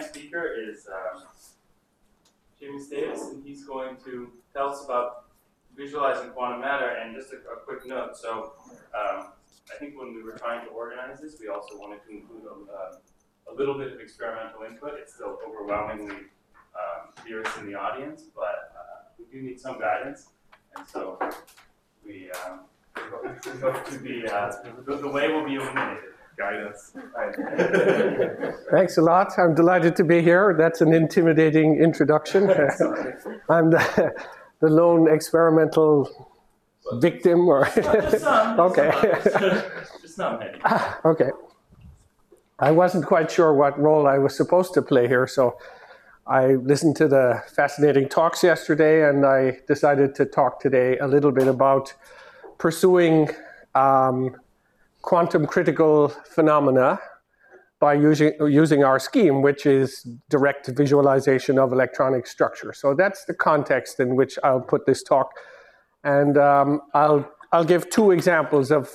next speaker is James Davis, and he's going to tell us about visualizing quantum matter. And just a quick note, so I think when we were trying to organize this, we also wanted to include a little bit of experimental input. It's still overwhelmingly theorists in the audience, but we do need some guidance, and so we hope to be, the way will be illuminated. Guidance. Thanks a lot. I'm delighted to be here. That's an intimidating introduction. I'm the lone experimental victim, or just some, okay. Just some, maybe. Okay. I wasn't quite sure what role I was supposed to play here, so I listened to the fascinating talks yesterday, and I decided to talk today a little bit about pursuing quantum critical phenomena by using our scheme, which is direct visualization of electronic structure. So that's the context in which I'll put this talk. And I'll give two examples of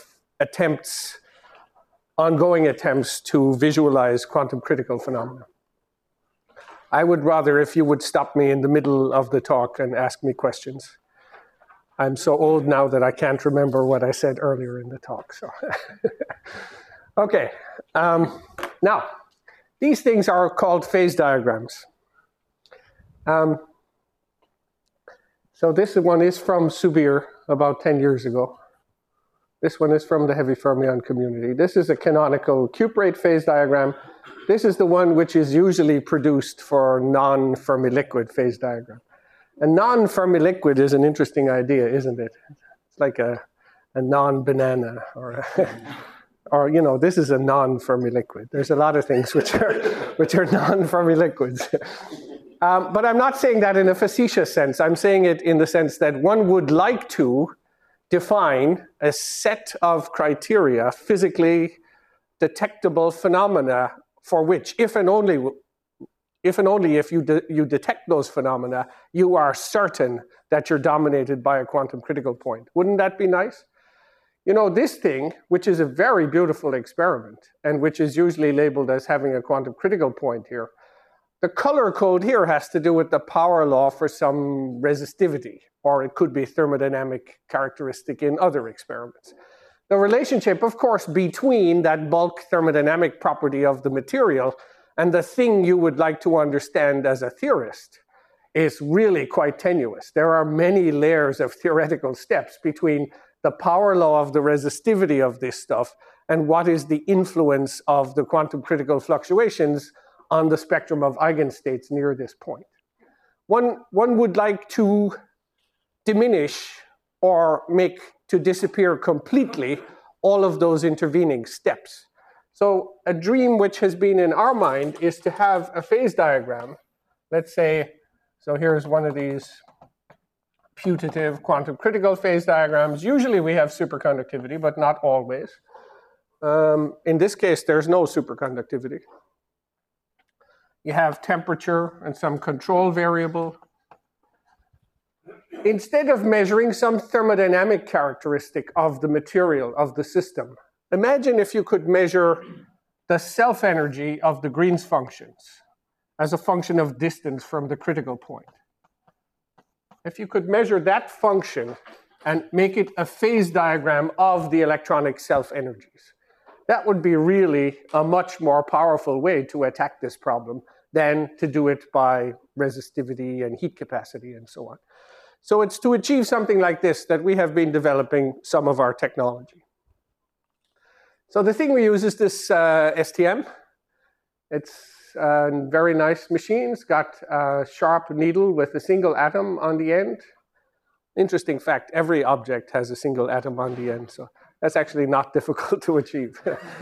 ongoing attempts to visualize quantum critical phenomena. I would rather if you would stop me in the middle of the talk and ask me questions. I'm so old now that I can't remember what I said earlier in the talk. So, okay. Now, these things are called phase diagrams. So this one is from Subir about 10 years ago. This one is from the heavy fermion community. This is a canonical cuprate phase diagram. This is the one which is usually produced for non-Fermi liquid phase diagram. A non-Fermi liquid is an interesting idea, isn't it? It's like a non-banana, or you know, this is a non-Fermi liquid. There's a lot of things which are non-Fermi liquids. But I'm not saying that in a facetious sense. I'm saying it in the sense that one would like to define a set of criteria, physically detectable phenomena, for which, if and only if you detect those phenomena, you are certain that you're dominated by a quantum critical point. Wouldn't that be nice? You know, this thing, which is a very beautiful experiment, and which is usually labeled as having a quantum critical point here, the color code here has to do with the power law for some resistivity, or it could be thermodynamic characteristic in other experiments. The relationship, of course, between that bulk thermodynamic property of the material and the thing you would like to understand as a theorist is really quite tenuous. There are many layers of theoretical steps between the power law of the resistivity of this stuff and what is the influence of the quantum critical fluctuations on the spectrum of eigenstates near this point. One would like to diminish or make to disappear completely all of those intervening steps. So a dream which has been in our mind is to have a phase diagram. Let's say, so here's one of these putative quantum critical phase diagrams. Usually we have superconductivity, but not always. In this case, there's no superconductivity. You have temperature and some control variable. Instead of measuring some thermodynamic characteristic of the material, of the system, imagine if you could measure the self-energy of the Green's functions as a function of distance from the critical point. If you could measure that function and make it a phase diagram of the electronic self-energies, that would be really a much more powerful way to attack this problem than to do it by resistivity and heat capacity and so on. So it's to achieve something like this that we have been developing some of our technology. So the thing we use is this STM. It's a very nice machine. It's got a sharp needle with a single atom on the end. Interesting fact, every object has a single atom on the end, so that's actually not difficult to achieve.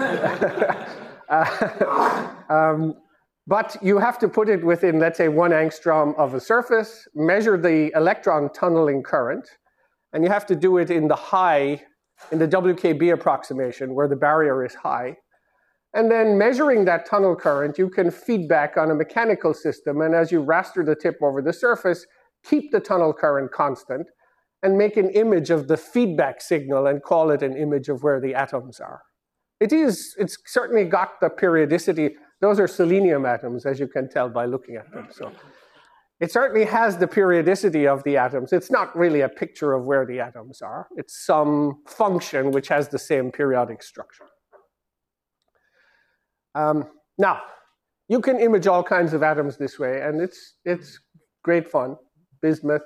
But you have to put it within, let's say, 1 angstrom of a surface, measure the electron tunneling current, and you have to do it in the WKB approximation, where the barrier is high. And then measuring that tunnel current, you can feed back on a mechanical system, and as you raster the tip over the surface, keep the tunnel current constant, and make an image of the feedback signal and call it an image of where the atoms are. It's certainly got the periodicity. Those are selenium atoms, as you can tell by looking at them. So it certainly has the periodicity of the atoms. It's not really a picture of where the atoms are. It's some function which has the same periodic structure. Now, you can image all kinds of atoms this way, and it's great fun. Bismuth,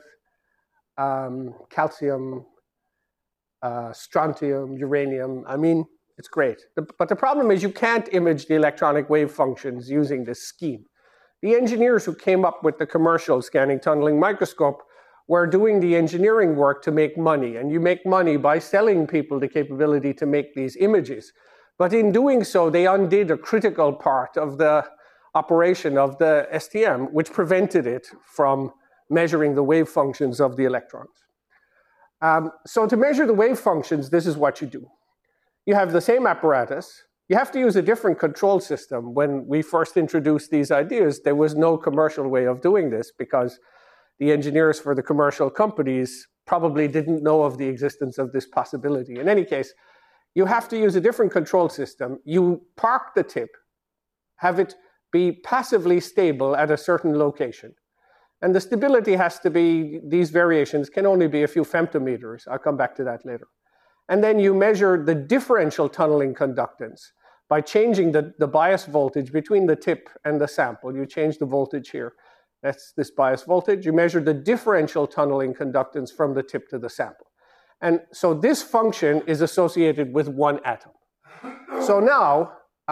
calcium, strontium, uranium. I mean, it's great. But the problem is you can't image the electronic wave functions using this scheme. The engineers who came up with the commercial scanning tunneling microscope were doing the engineering work to make money. And you make money by selling people the capability to make these images. But in doing so, they undid a critical part of the operation of the STM, which prevented it from measuring the wave functions of the electrons. So to measure the wave functions, this is what you do. You have the same apparatus. You have to use a different control system. When we first introduced these ideas, there was no commercial way of doing this because the engineers for the commercial companies probably didn't know of the existence of this possibility. In any case, you have to use a different control system. You park the tip, have it be passively stable at a certain location. And the stability has to be, these variations can only be a few femtometers. I'll come back to that later. And then you measure the differential tunneling conductance by changing the bias voltage between the tip and the sample. You change the voltage here. That's this bias voltage. You measure the differential tunneling conductance from the tip to the sample. And so this function is associated with one atom. So now,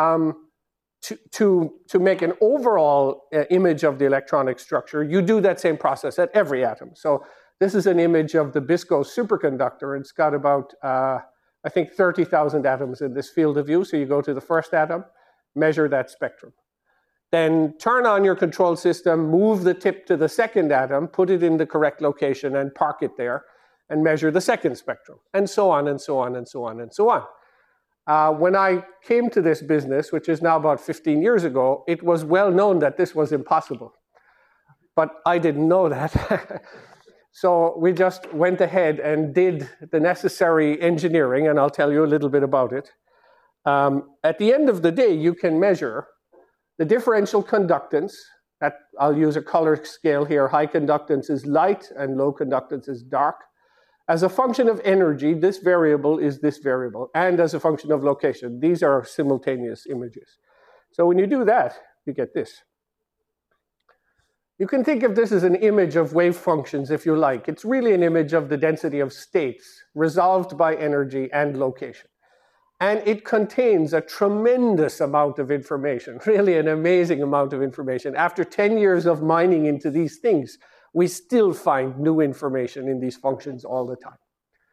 to make an overall image of the electronic structure, you do that same process at every atom. So this is an image of the BISCO superconductor. It's got about, I think, 30,000 atoms in this field of view. So you go to the first atom, measure that spectrum. Then turn on your control system, move the tip to the second atom, put it in the correct location, and park it there, and measure the second spectrum, and so on, and so on, and so on, and so on. When I came to this business, which is now about 15 years ago, it was well known that this was impossible. But I didn't know that. So we just went ahead and did the necessary engineering, and I'll tell you a little bit about it. At the end of the day, you can measure the differential conductance. That, I'll use a color scale here. High conductance is light, and low conductance is dark. As a function of energy, this variable is this variable, and as a function of location. These are simultaneous images. So when you do that, you get this. You can think of this as an image of wave functions, if you like. It's really an image of the density of states resolved by energy and location. And it contains a tremendous amount of information, really an amazing amount of information. After 10 years of mining into these things, we still find new information in these functions all the time.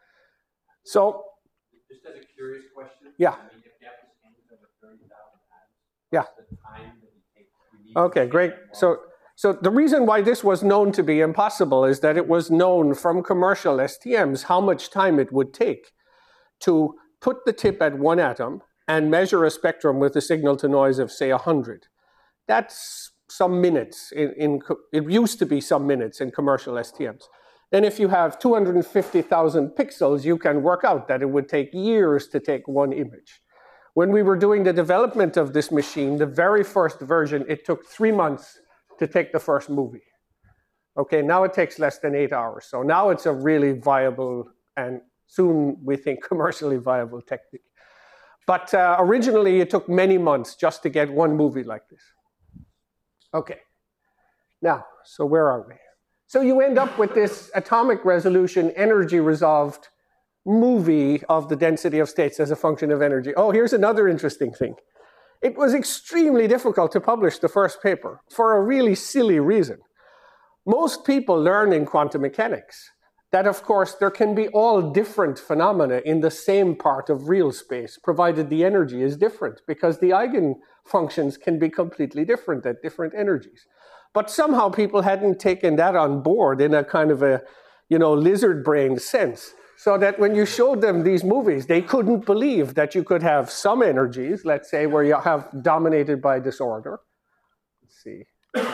So, just as a curious question, yeah. I mean, if you have this image of a 30,000 atoms, yeah. what's the time that it takes? Okay, great. So the reason why this was known to be impossible is that it was known from commercial STMs how much time it would take to put the tip at one atom and measure a spectrum with a signal to noise of, say, 100. That's some minutes. It used to be some minutes in commercial STMs. Then if you have 250,000 pixels, you can work out that it would take years to take one image. When we were doing the development of this machine, the very first version, it took 3 months to take the first movie. Okay, now it takes less than 8 hours. So now it's a really viable and soon we think commercially viable technique. But originally it took many months just to get one movie like this. Okay, now, so where are we? So you end up with this atomic resolution, energy resolved movie of the density of states as a function of energy. Oh, here's another interesting thing. It was extremely difficult to publish the first paper for a really silly reason. Most people learn in quantum mechanics that, of course, there can be all different phenomena in the same part of real space, provided the energy is different, because the eigenfunctions can be completely different at different energies. But somehow people hadn't taken that on board in a kind of a, lizard brain sense. So that when you showed them these movies, they couldn't believe that you could have some energies, let's say, where you have dominated by disorder. Let's see.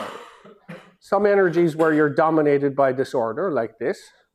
Some energies where you're dominated by disorder, like this.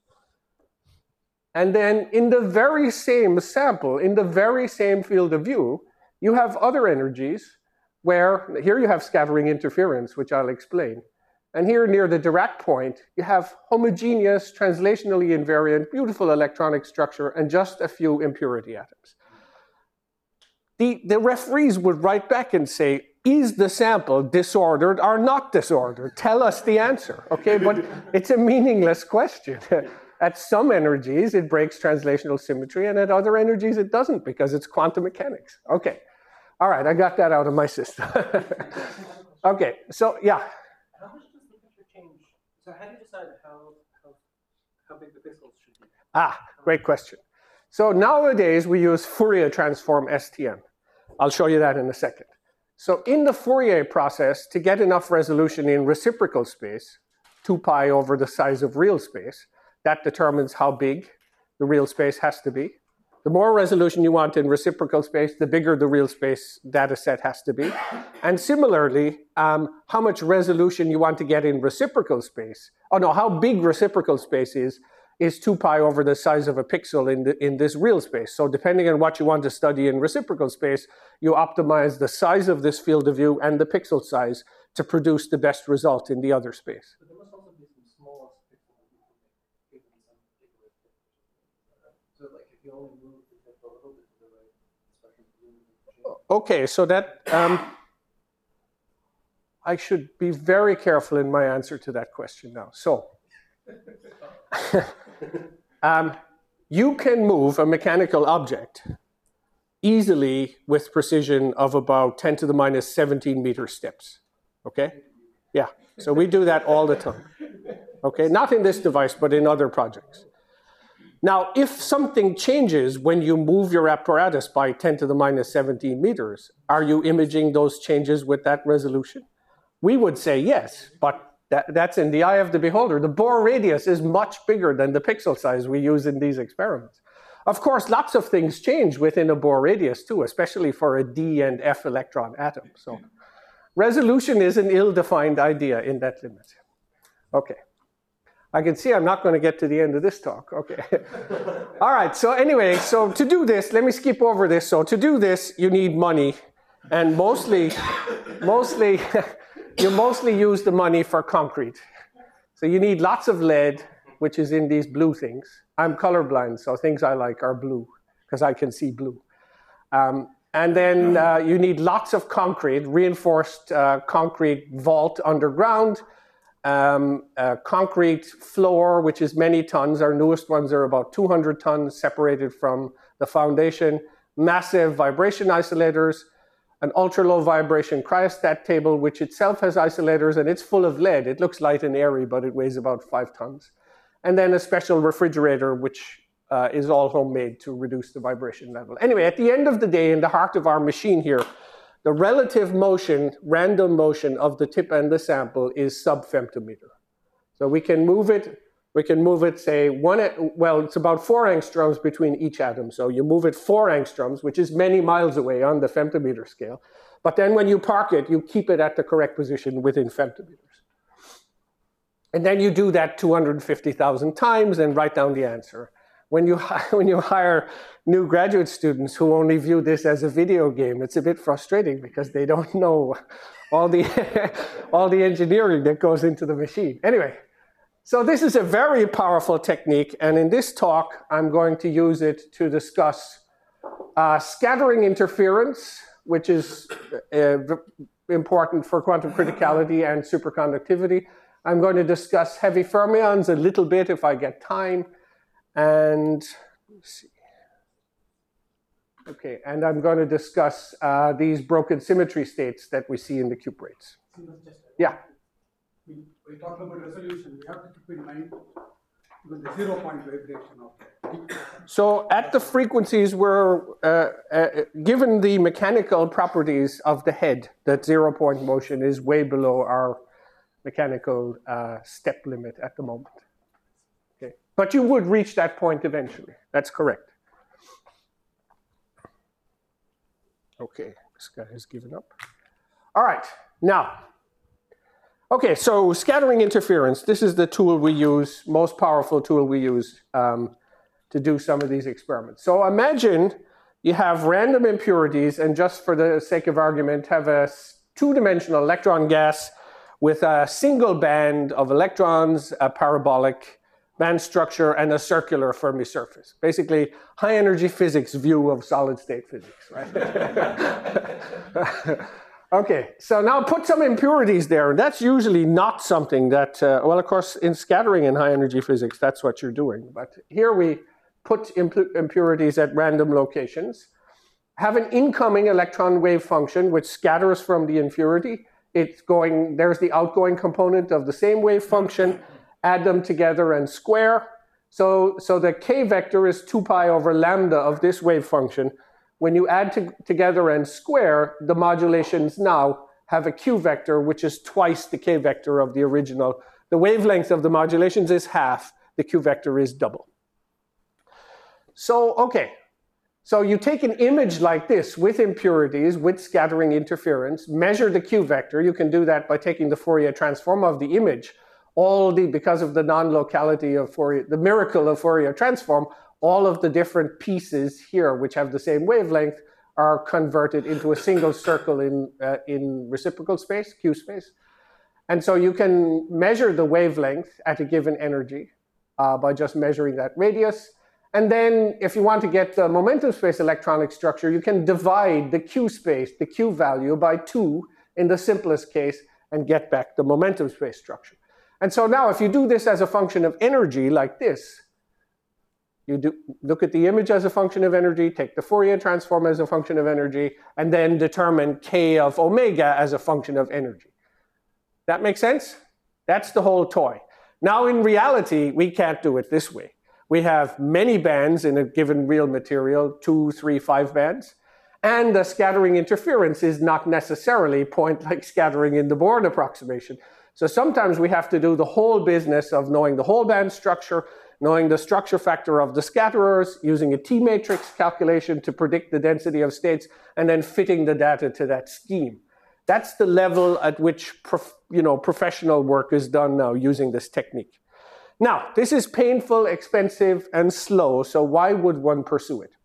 And then in the very same sample, in the very same field of view, you have other energies where here you have scattering interference, which I'll explain. And here near the Dirac point, you have homogeneous, translationally invariant, beautiful electronic structure and just a few impurity atoms. The referees would write back and say, is the sample disordered or not disordered? Tell us the answer, okay? But it's a meaningless question. At some energies, it breaks translational symmetry, and at other energies, it doesn't because it's quantum mechanics. Okay, all right, I got that out of my system. Okay, so yeah. How much does the picture change? So how do you decide how big the pixels should be? Great question. So nowadays, we use Fourier transform STM. I'll show you that in a second. So in the Fourier process, to get enough resolution in reciprocal space, 2 pi over the size of real space, that determines how big the real space has to be. The more resolution you want in reciprocal space, the bigger the real space data set has to be. And similarly, how much resolution you want to get in reciprocal space, how big reciprocal space is 2 pi over the size of a pixel in this real space. So depending on what you want to study in reciprocal space, you optimize the size of this field of view and the pixel size to produce the best result in the other space. But there must also be some small pixels that you can make given some particular picture. So like if you only move the tip a little bit to the right, especially Okay, so that I should be very careful in my answer to that question now. So you can move a mechanical object easily with precision of about 10 to the minus 17 meter steps. Okay? Yeah, so we do that all the time. Okay, not in this device, but in other projects. Now, if something changes when you move your apparatus by 10 to the minus 17 meters, are you imaging those changes with that resolution? We would say yes, but that's in the eye of the beholder. The Bohr radius is much bigger than the pixel size we use in these experiments. Of course, lots of things change within a Bohr radius too, especially for a D and F electron atom. So resolution is an ill-defined idea in that limit. Okay. I can see I'm not going to get to the end of this talk. Okay. All right. So anyway, so to do this, let me skip over this. So to do this, you need money, and you mostly use the money for concrete. So you need lots of lead, which is in these blue things. I'm colorblind, so things I like are blue because I can see blue. And then you need lots of concrete, reinforced concrete vault underground, concrete floor, which is many tons. Our newest ones are about 200 tons separated from the foundation, massive vibration isolators, an ultra-low vibration cryostat table, which itself has isolators, and it's full of lead. It looks light and airy, but it weighs about 5 tons. And then a special refrigerator, which is all homemade to reduce the vibration level. Anyway, at the end of the day, in the heart of our machine here, the relative motion, random motion of the tip and the sample is sub-femtometer. So we can move it, say, it's about 4 angstroms between each atom. So you move it 4 angstroms, which is many miles away on the femtometer scale. But then when you park it, you keep it at the correct position within femtometers. And then you do that 250,000 times and write down the answer. When you hire new graduate students who only view this as a video game, it's a bit frustrating because they don't know all the engineering that goes into the machine. Anyway, so this is a very powerful technique, and in this talk, I'm going to use it to discuss scattering interference, which is important for quantum criticality and superconductivity. I'm going to discuss heavy fermions a little bit if I get time. And let's see. Okay, and I'm going to discuss these broken symmetry states that we see in the cuprates. Yeah. We talked about resolution. We have to keep in mind even the 0-point vibration of it. So at the frequencies we're given the mechanical properties of the head, that 0-point motion is way below our mechanical step limit at the moment. Okay, but you would reach that point eventually. That's correct. Okay, this guy has given up. All right, now. Okay, so scattering interference, this is the tool we use, most powerful tool we use to do some of these experiments. So imagine you have random impurities, and just for the sake of argument, have a two-dimensional electron gas with a single band of electrons, a parabolic band structure, and a circular Fermi surface. Basically, high-energy physics view of solid-state physics, right? Okay, so now put some impurities there. That's usually not something that, well, of course, in scattering in high-energy physics, that's what you're doing. But here we put impurities at random locations, have an incoming electron wave function which scatters from the impurity. It's going, there's the outgoing component of the same wave function, add them together and square. So the k vector is 2 pi over lambda of this wave function. When you add together and square, the modulations now have a q vector, which is twice the k vector of the original. The wavelength of the modulations is half, the q vector is double. So, okay. So you take an image like this with impurities, with scattering interference, measure the q vector. You can do that by taking the Fourier transform of the image. Because of the non-locality of Fourier, the miracle of Fourier transform, all of the different pieces here, which have the same wavelength, are converted into a single circle in reciprocal space, q space. And so you can measure the wavelength at a given energy by just measuring that radius. And then if you want to get the momentum space electronic structure, you can divide the q space, the q value, by 2 in the simplest case and get back the momentum space structure. And so now if you do this as a function of energy like this, you look at the image as a function of energy, take the Fourier transform as a function of energy, and then determine k of omega as a function of energy. That makes sense? That's the whole toy. Now in reality, we can't do it this way. We have many bands in a given real material, 2, 3, 5 bands, and the scattering interference is not necessarily point-like scattering in the Born approximation. So sometimes we have to do the whole business of knowing the whole band structure, knowing the structure factor of the scatterers, using a T-matrix calculation to predict the density of states, and then fitting the data to that scheme. That's the level at which professional work is done now using this technique. Now, this is painful, expensive, and slow, so why would one pursue it?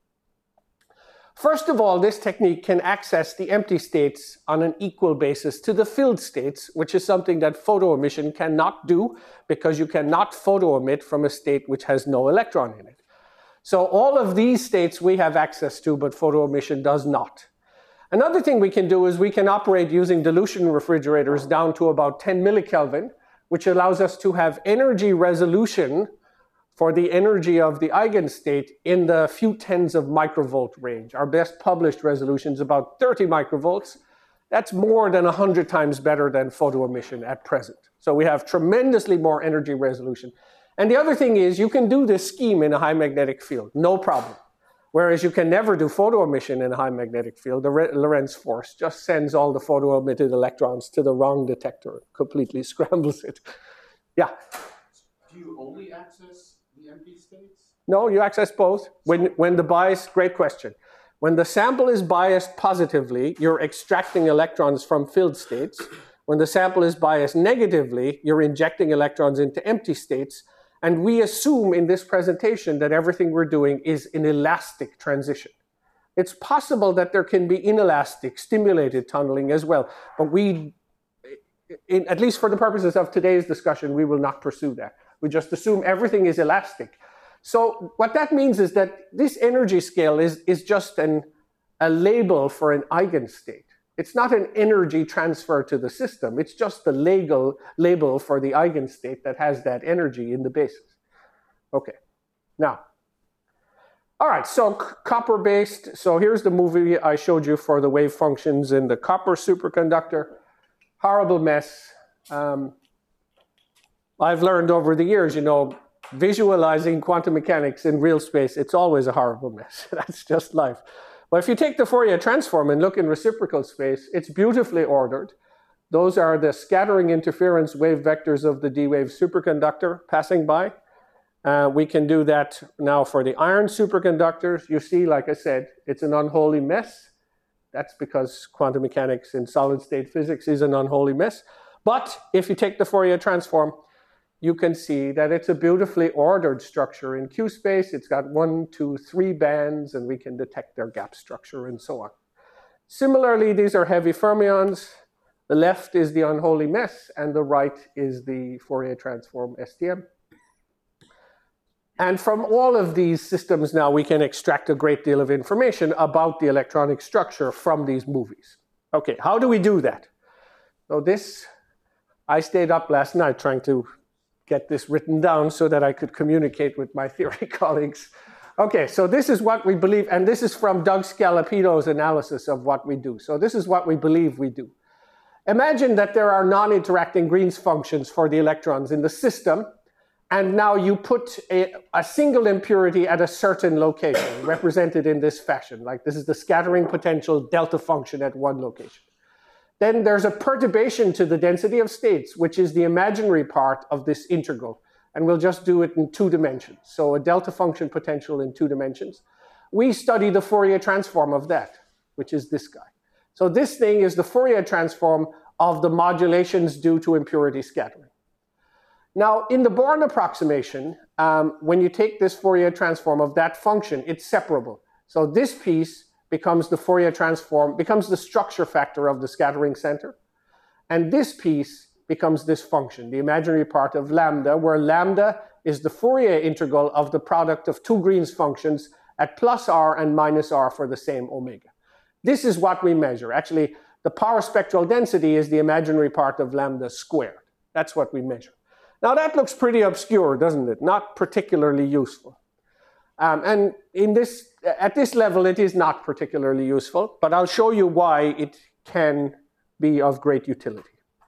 First of all, this technique can access the empty states on an equal basis to the filled states, which is something that photo emission cannot do because you cannot photo emit from a state which has no electron in it. So all of these states we have access to, but photo emission does not. Another thing we can do is we can operate using dilution refrigerators down to about 10 millikelvin, which allows us to have energy resolution for the energy of the eigenstate in the few tens of microvolt range. Our best published resolution is about 30 microvolts. That's more than 100 times better than photo emission at present. So we have tremendously more energy resolution. And the other thing is you can do this scheme in a high magnetic field, no problem. Whereas you can never do photo emission in a high magnetic field. The Lorentz force just sends all the photo emitted electrons to the wrong detector, completely scrambles it. Yeah? Do you only access the empty states? No, you access both. When the bias, great question. When the sample is biased positively, you're extracting electrons from filled states. When the sample is biased negatively, you're injecting electrons into empty states. And we assume in this presentation that everything we're doing is an elastic transition. It's possible that there can be inelastic, stimulated tunneling as well. But at least for the purposes of today's discussion, we will not pursue that. We just assume everything is elastic. So what that means is that this energy scale is just a label for an eigenstate. It's not an energy transfer to the system. It's just the label for the eigenstate that has that energy in the basis. Okay, now, all right, so copper-based. So here's the movie I showed you for the wave functions in the copper superconductor. Horrible mess. I've learned over the years, visualizing quantum mechanics in real space, it's always a horrible mess. That's just life. But if you take the Fourier transform and look in reciprocal space, it's beautifully ordered. Those are the scattering interference wave vectors of the D-wave superconductor passing by. We can do that now for the iron superconductors. You see, like I said, it's an unholy mess. That's because quantum mechanics in solid-state physics is an unholy mess. But if you take the Fourier transform, you can see that it's a beautifully ordered structure in Q space. It's got 1, 2, 3 bands, and we can detect their gap structure and so on. Similarly, these are heavy fermions. The left is the unholy mess, and the right is the Fourier transform STM. And from all of these systems now, we can extract a great deal of information about the electronic structure from these movies. Okay, how do we do that? So this, I stayed up last night trying to get this written down so that I could communicate with my theory colleagues. Okay, so this is what we believe, and this is from Doug Scalapino's analysis of what we do. So this is what we believe we do. Imagine that there are non-interacting Green's functions for the electrons in the system, and now you put a single impurity at a certain location, represented in this fashion, like this is the scattering potential delta function at one location. Then there's a perturbation to the density of states, which is the imaginary part of this integral. And we'll just do it in 2 dimensions. So a delta function potential in 2 dimensions. We study the Fourier transform of that, which is this guy. So this thing is the Fourier transform of the modulations due to impurity scattering. Now, in the Born approximation, when you take this Fourier transform of that function, it's separable. So this piece becomes the Fourier transform, becomes the structure factor of the scattering center. And this piece becomes this function, the imaginary part of lambda, where lambda is the Fourier integral of the product of 2 Green's functions at plus r and minus r for the same omega. This is what we measure. Actually, the power spectral density is the imaginary part of lambda squared. That's what we measure. Now that looks pretty obscure, doesn't it? Not particularly useful. And at this level, it is not particularly useful, but I'll show you why it can be of great utility.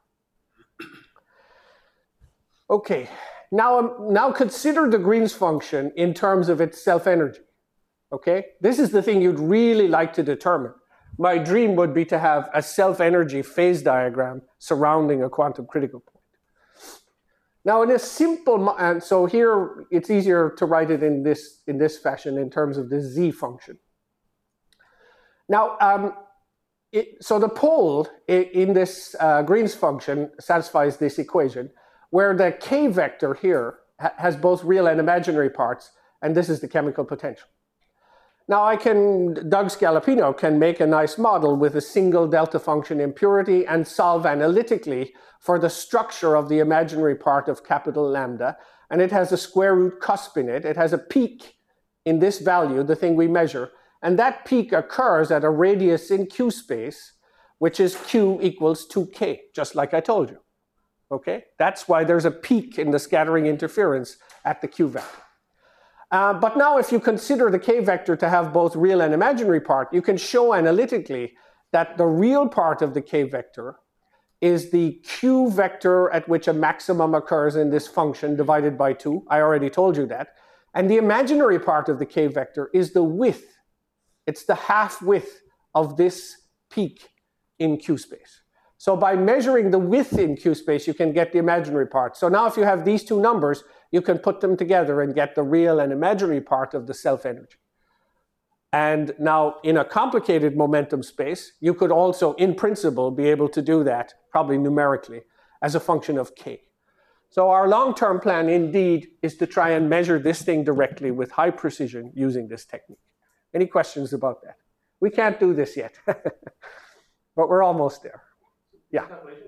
Okay, now consider the Green's function in terms of its self-energy. Okay, this is the thing you'd really like to determine. My dream would be to have a self-energy phase diagram surrounding a quantum critical point. Now, in a simple, and so here it's easier to write it in this fashion in terms of the z function. Now, so the pole in this Green's function satisfies this equation, where the k vector here has both real and imaginary parts, and this is the chemical potential. Now, Doug Scalapino can make a nice model with a single delta function impurity and solve analytically for the structure of the imaginary part of capital lambda, and it has a square root cusp in it. It has a peak in this value, the thing we measure, and that peak occurs at a radius in Q space, which is Q equals 2K, just like I told you. Okay, that's why there's a peak in the scattering interference at the Q vector. But now if you consider the K vector to have both real and imaginary part, you can show analytically that the real part of the K vector is the Q vector at which a maximum occurs in this function divided by 2. I already told you that. And the imaginary part of the K vector is the width. It's the half width of this peak in Q space. So by measuring the width in Q space, you can get the imaginary part. So now if you have these 2 numbers, you can put them together and get the real and imaginary part of the self-energy. And now in a complicated momentum space, you could also, in principle, be able to do that, probably numerically, as a function of k. So our long-term plan, indeed, is to try and measure this thing directly with high precision using this technique. Any questions about that? We can't do this yet, but we're almost there. Yeah.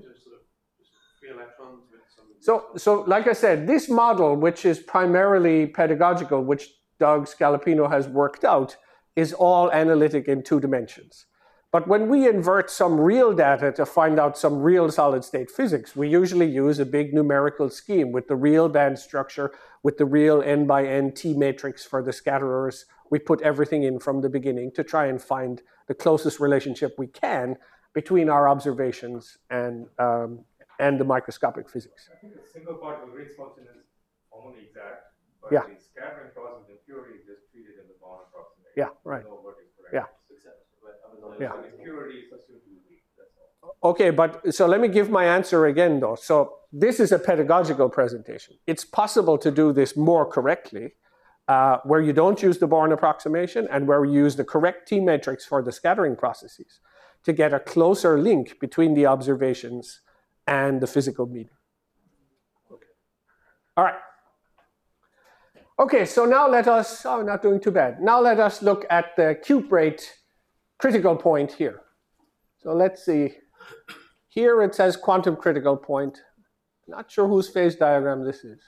So like I said, this model, which is primarily pedagogical, which Doug Scalapino has worked out, is all analytic in 2 dimensions. But when we invert some real data to find out some real solid-state physics, we usually use a big numerical scheme with the real band structure, with the real n by n T matrix for the scatterers. We put everything in from the beginning to try and find the closest relationship we can between our observations and the microscopic physics. I think the single part of the Green's function is formally exact, but yeah. the scattering process in impurity is just treated in the Born approximation. Yeah, right. No vertex correction. Yeah. Yeah. So impurity is assumed to be weak, that's all. Okay, but so let me give my answer again, though. So this is a pedagogical presentation. It's possible to do this more correctly, where you don't use the Born approximation and where you use the correct T matrix for the scattering processes to get a closer link between the observations and the physical medium. Okay. All right. Okay, so now let us, not doing too bad. Now let us look at the cuprate critical point here. So let's see. Here it says quantum critical point. Not sure whose phase diagram this is.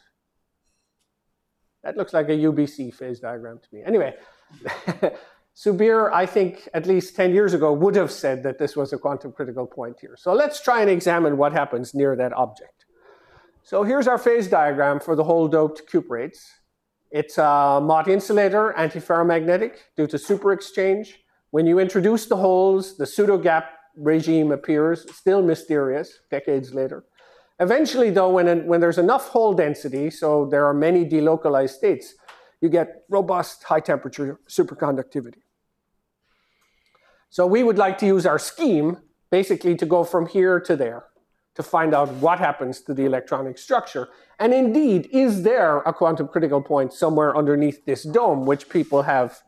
That looks like a UBC phase diagram to me. Anyway, Subir, I think at least 10 years ago, would have said that this was a quantum critical point here. So let's try and examine what happens near that object. So here's our phase diagram for the hole doped cuprates. It's a Mott insulator, antiferromagnetic due to superexchange. When you introduce the holes, the pseudo-gap regime appears, still mysterious, decades later. Eventually, though, when there's enough hole density, so there are many delocalized states, you get robust high-temperature superconductivity. So we would like to use our scheme, basically, to go from here to there, to find out what happens to the electronic structure. And indeed, is there a quantum critical point somewhere underneath this dome, which people have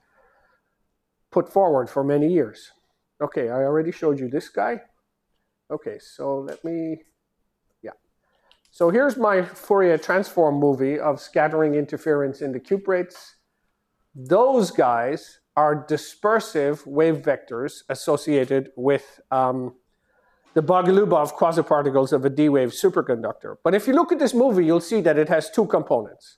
put forward for many years? Okay, I already showed you this guy. Okay, so let me, yeah. So here's my Fourier transform movie of scattering interference in the cuprates. Those guys are dispersive wave vectors associated with the Bogolubov quasiparticles of a D-wave superconductor. But if you look at this movie, you'll see that it has two components.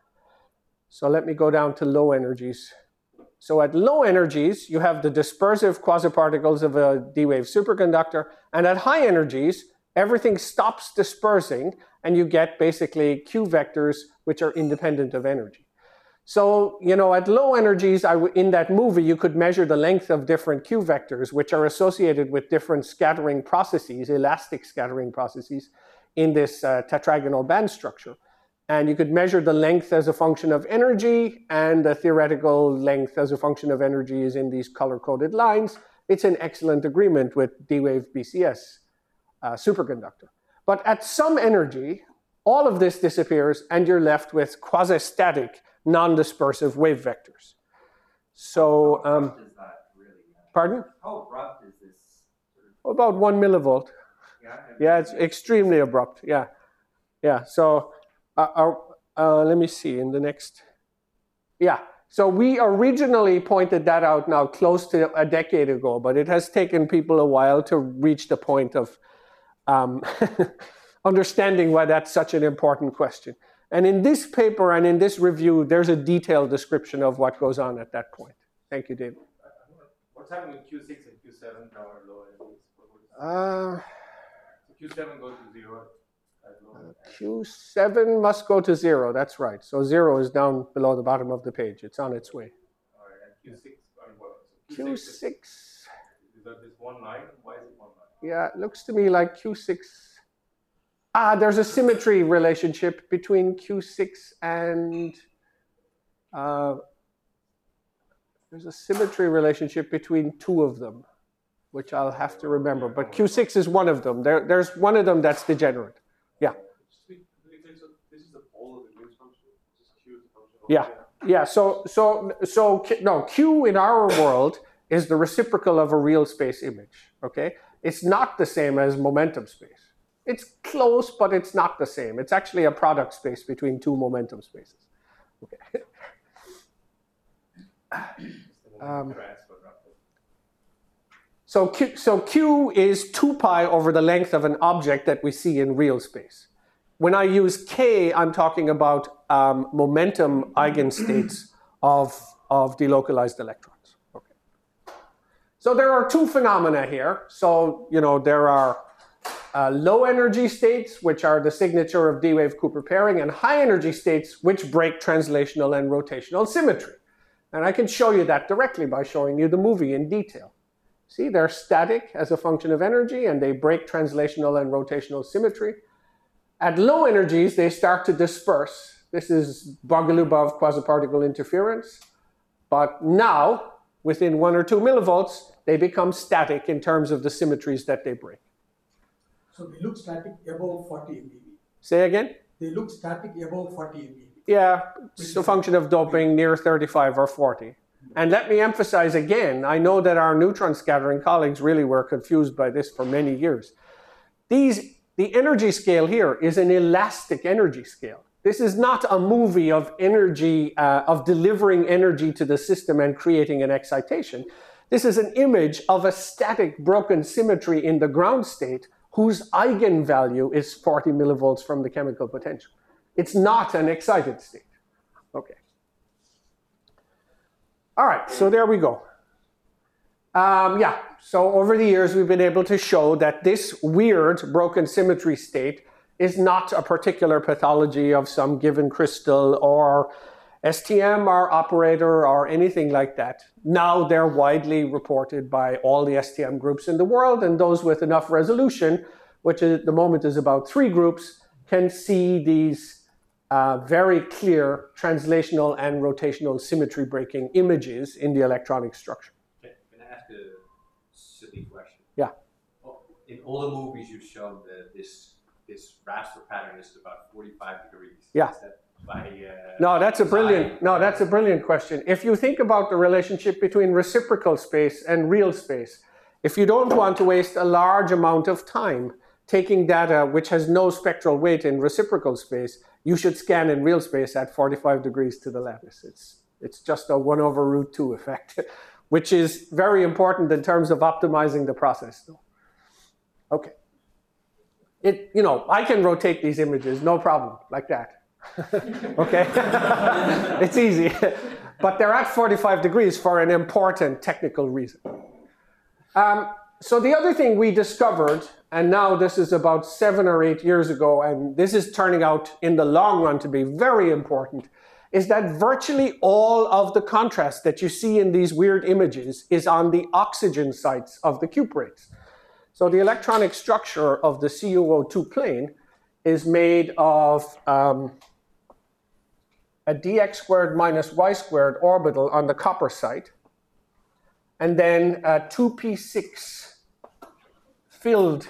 So let me go down to low energies. So at low energies, you have the dispersive quasiparticles of a D-wave superconductor, and at high energies, everything stops dispersing, and you get basically Q vectors which are independent of energy. So, you know, at low energies, in that movie, you could measure the length of different Q vectors, which are associated with different scattering processes, elastic scattering processes, in this tetragonal band structure. And you could measure the length as a function of energy, and the theoretical length as a function of energy is in these color-coded lines. It's an excellent agreement with D-wave BCS superconductor. But at some energy, all of this disappears, and you're left with quasi-static, non-dispersive wave vectors. So, How abrupt is that really? pardon? How abrupt is this? About 1 millivolt. Yeah, it's extremely abrupt. Yeah, yeah. So, let me see in the next. Yeah. So we originally pointed that out now close to a decade ago, but it has taken people a while to reach the point of understanding why that's such an important question. And in this paper and in this review, there's a detailed description of what goes on at that point. Thank you, David. What's happening in Q6 and Q7 now are low energies? Q7 goes to 0 at low energies. Q7 must go to 0, that's right. So 0 is down below the bottom of the page. It's on its way. All right, and Q6, Q6. Is that this one line? Why is it one line? Yeah, it looks to me like Q6. There's a symmetry relationship between Q6 and there's a symmetry relationship between two of them, which I'll have to remember. But Q6 is one of them. There's one of them that's degenerate. Yeah. This is the pole of the Green's function. This is Q is the function. Yeah. Yeah. So no, Q in our world is the reciprocal of a real space image. Okay. It's not the same as momentum space. It's close, but it's not the same. It's actually a product space between two momentum spaces. Okay. So Q is 2 pi over the length of an object that we see in real space. When I use K, I'm talking about momentum eigenstates of delocalized electrons. Okay. So there are two phenomena here. So, you know, there are low energy states, which are the signature of D-wave Cooper pairing, and high energy states, which break translational and rotational symmetry. And I can show you that directly by showing you the movie in detail. See, they're static as a function of energy, and they break translational and rotational symmetry. At low energies, they start to disperse. This is Bogolubov quasiparticle interference. But now, within 1 or 2 millivolts, they become static in terms of the symmetries that they break. So they look static above 40 MeV. Say again? They look static above 40 MeV. Yeah, it's a function of doping near 35 or 40. And let me emphasize again, I know that our neutron scattering colleagues really were confused by this for many years. The energy scale here is an elastic energy scale. This is not a movie of energy, of delivering energy to the system and creating an excitation. This is an image of a static broken symmetry in the ground state whose eigenvalue is 40 millivolts from the chemical potential. It's not an excited state. Okay. All right, so there we go. Yeah, so over the years we've been able to show that this weird broken symmetry state is not a particular pathology of some given crystal or STM or operator or anything like that. Now they're widely reported by all the STM groups in the world, and those with enough resolution, which at the moment is about 3 groups, can see these very clear translational and rotational symmetry breaking images in the electronic structure. Can I ask a silly question? Yeah. Well, in all the movies you've shown, this raster pattern is about 45 degrees. Yeah. Is that by, No, that's a brilliant question. If you think about the relationship between reciprocal space and real space, if you don't want to waste a large amount of time taking data which has no spectral weight in reciprocal space, you should scan in real space at 45 degrees to the lattice. It's just a 1/√2 effect, which is very important in terms of optimizing the process. Okay. I can rotate these images, no problem, like that. Okay? It's easy. But they're at 45 degrees for an important technical reason. So the other thing we discovered, and now this is about 7 or 8 years ago, and this is turning out in the long run to be very important, is that virtually all of the contrast that you see in these weird images is on the oxygen sites of the cuprates. So the electronic structure of the CuO2 plane is made of a dx squared minus y squared orbital on the copper site, and then a 2p6 filled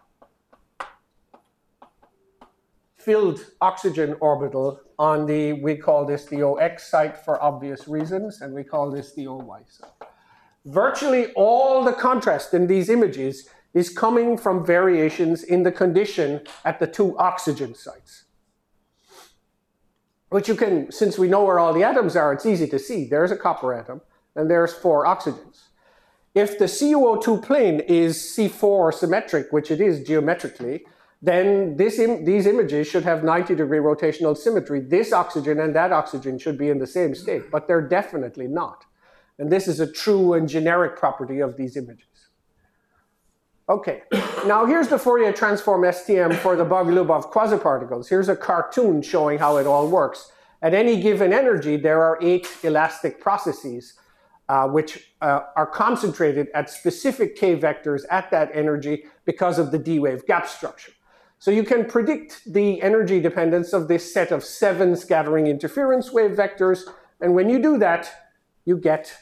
oxygen orbital on the, we call this the OX site for obvious reasons, and we call this the OY site. Virtually all the contrast in these images is coming from variations in the condition at the 2 oxygen sites. Which you can, since we know where all the atoms are, it's easy to see. There's a copper atom, and there's 4 oxygens. If the CuO2 plane is C4 symmetric, which it is geometrically, then these images should have 90-degree rotational symmetry. This oxygen and that oxygen should be in the same state, but they're definitely not. And this is a true and generic property of these images. Okay, now here's the Fourier transform STM for the Bogoliubov quasiparticles. Here's a cartoon showing how it all works. At any given energy, there are 8 elastic processes which are concentrated at specific k vectors at that energy because of the d-wave gap structure. So you can predict the energy dependence of this set of 7 scattering interference wave vectors, and when you do that, you get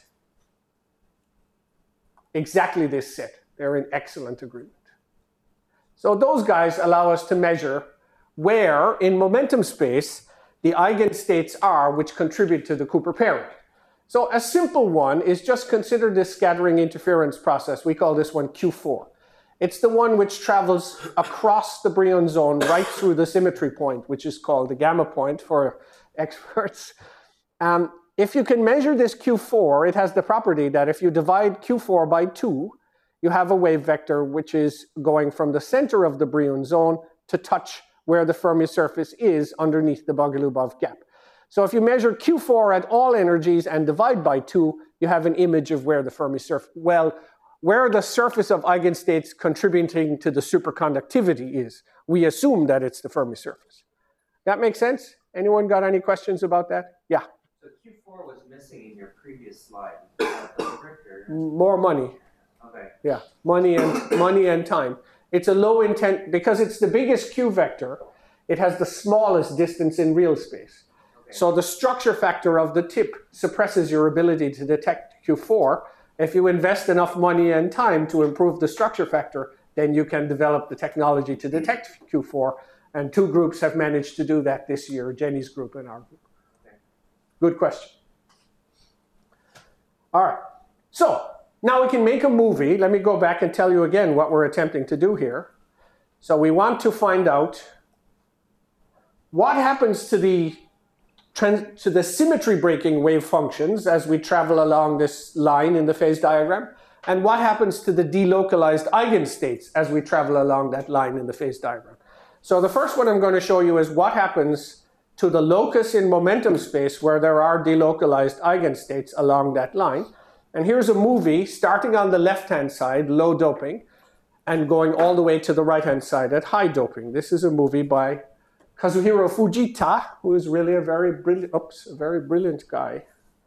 exactly this set. They're in excellent agreement. So those guys allow us to measure where in momentum space the eigenstates are which contribute to the Cooper pairing. So a simple one is just consider this scattering interference process. We call this one Q4. It's the one which travels across the Brillouin zone right through the symmetry point, which is called the gamma point for experts. If you can measure this Q4, it has the property that if you divide Q4 by 2, you have a wave vector which is going from the center of the Brillouin zone to touch where the Fermi surface is underneath the Bogoliubov gap. So if you measure Q4 at all energies and divide by 2, you have an image of where the Fermi surface, well, where the surface of eigenstates contributing to the superconductivity is. We assume that it's the Fermi surface. That makes sense? Anyone got any questions about that? Yeah. So Q4 was missing in your previous slide. More money. Okay. Yeah, money and time. It's a low intent, because it's the biggest Q vector, it has the smallest distance in real space. Okay. So the structure factor of the tip suppresses your ability to detect Q4. If you invest enough money and time to improve the structure factor, then you can develop the technology to detect Q4. And 2 groups have managed to do that this year, Jenny's group and our group. Okay. Good question. All right, so now we can make a movie. Let me go back and tell you again what we're attempting to do here. So we want to find out what happens to the symmetry breaking wave functions as we travel along this line in the phase diagram. and what happens to the delocalized eigenstates as we travel along that line in the phase diagram. So the first one I'm going to show you is what happens to the locus in momentum space where there are delocalized eigenstates along that line. And here's a movie starting on the left-hand side, low doping, and going all the way to the right-hand side at high doping. This is a movie by Kazuhiro Fujita, who is really a very brilliant guy.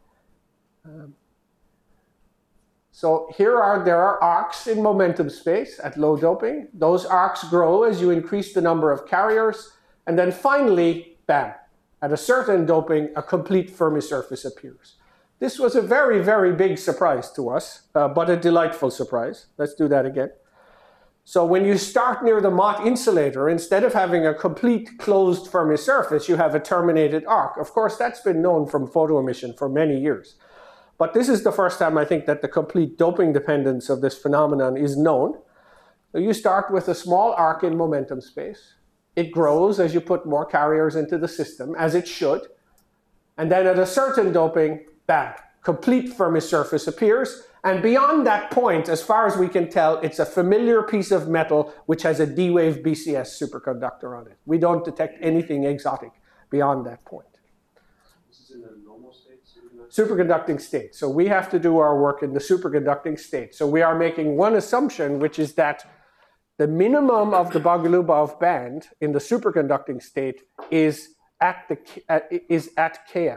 So there are arcs in momentum space at low doping. Those arcs grow as you increase the number of carriers. And then finally, bam, at a certain doping, a complete Fermi surface appears. This was a very, very big surprise to us, but a delightful surprise. Let's do that again. So when you start near the Mott insulator, instead of having a complete closed Fermi surface, you have a terminated arc. Of course, that's been known from photoemission for many years. But this is the first time I think that the complete doping dependence of this phenomenon is known. So you start with a small arc in momentum space. It grows as you put more carriers into the system, as it should. And then at a certain doping, bam, complete Fermi surface appears. And beyond that point, as far as we can tell, it's a familiar piece of metal which has a D-wave BCS superconductor on it. We don't detect anything exotic beyond that point. This is in a normal state? Superconducting state. So we have to do our work in the superconducting state. So we are making one assumption, which is that the minimum of the Bogoliubov band in the superconducting state is at KF.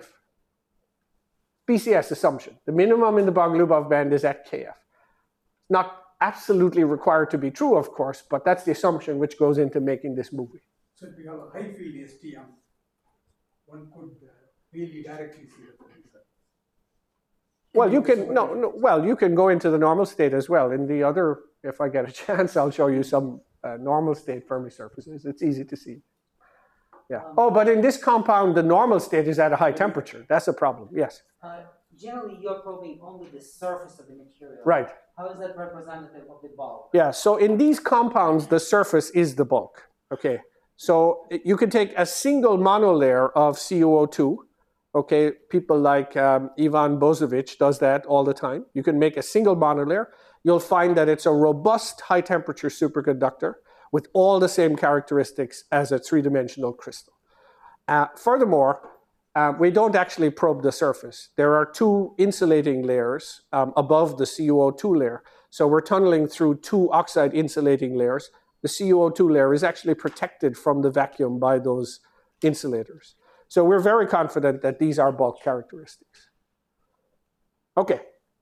BCS assumption. The minimum in the Bogoliubov band is at KF. Not absolutely required to be true, of course, but that's the assumption which goes into making this movie. So if we have a high field STM, one could really directly see the Fermi surface. Well, you can well, you can go into the normal state as well. In the other, if I get a chance, I'll show you some normal state Fermi surfaces. It's easy to see. Yeah. Oh, but in this compound, the normal state is at a high temperature. That's a problem. Yes. Generally, you're probing only the surface of the material. Right. How is that representative of the bulk? Yeah. So in these compounds, the surface is the bulk. Okay. So you can take a single monolayer of CuO2. Okay. People like Ivan Bozovic does that all the time. You can make a single monolayer. You'll find that it's a robust high temperature superconductor with all the same characteristics as a three-dimensional crystal. Furthermore, we don't actually probe the surface. There are two insulating layers above the CuO2 layer. So we're tunneling through two oxide insulating layers. The CuO2 layer is actually protected from the vacuum by those insulators. So we're very confident that these are bulk characteristics. Okay.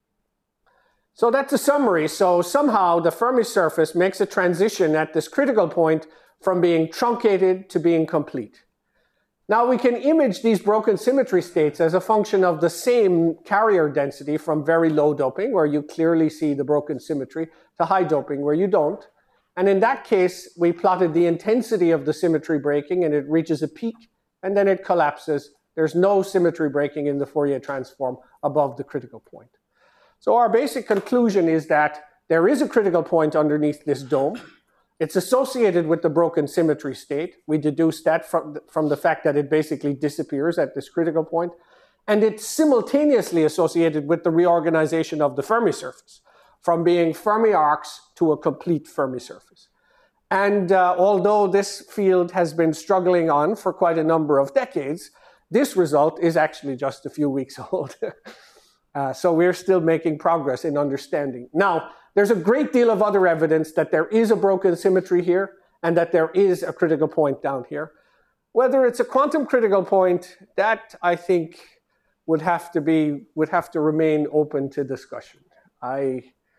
So that's a summary. So somehow the Fermi surface makes a transition at this critical point from being truncated to being complete. Now we can image these broken symmetry states as a function of the same carrier density from very low doping, where you clearly see the broken symmetry, to high doping, where you don't. And in that case, we plotted the intensity of the symmetry breaking, and it reaches a peak, and then it collapses. There's no symmetry breaking in the Fourier transform above the critical point. So our basic conclusion is that there is a critical point underneath this dome. It's associated with the broken symmetry state. We deduced that from the fact that it basically disappears at this critical point. And it's simultaneously associated with the reorganization of the Fermi surface, from being Fermi arcs to a complete Fermi surface. And although this field has been struggling on for quite a number of decades, this result is actually just a few weeks old. So we're still making progress in understanding. Now, there's a great deal of other evidence that there is a broken symmetry here and that there is a critical point down here. Whether it's a quantum critical point, that I think would have to remain open to discussion. I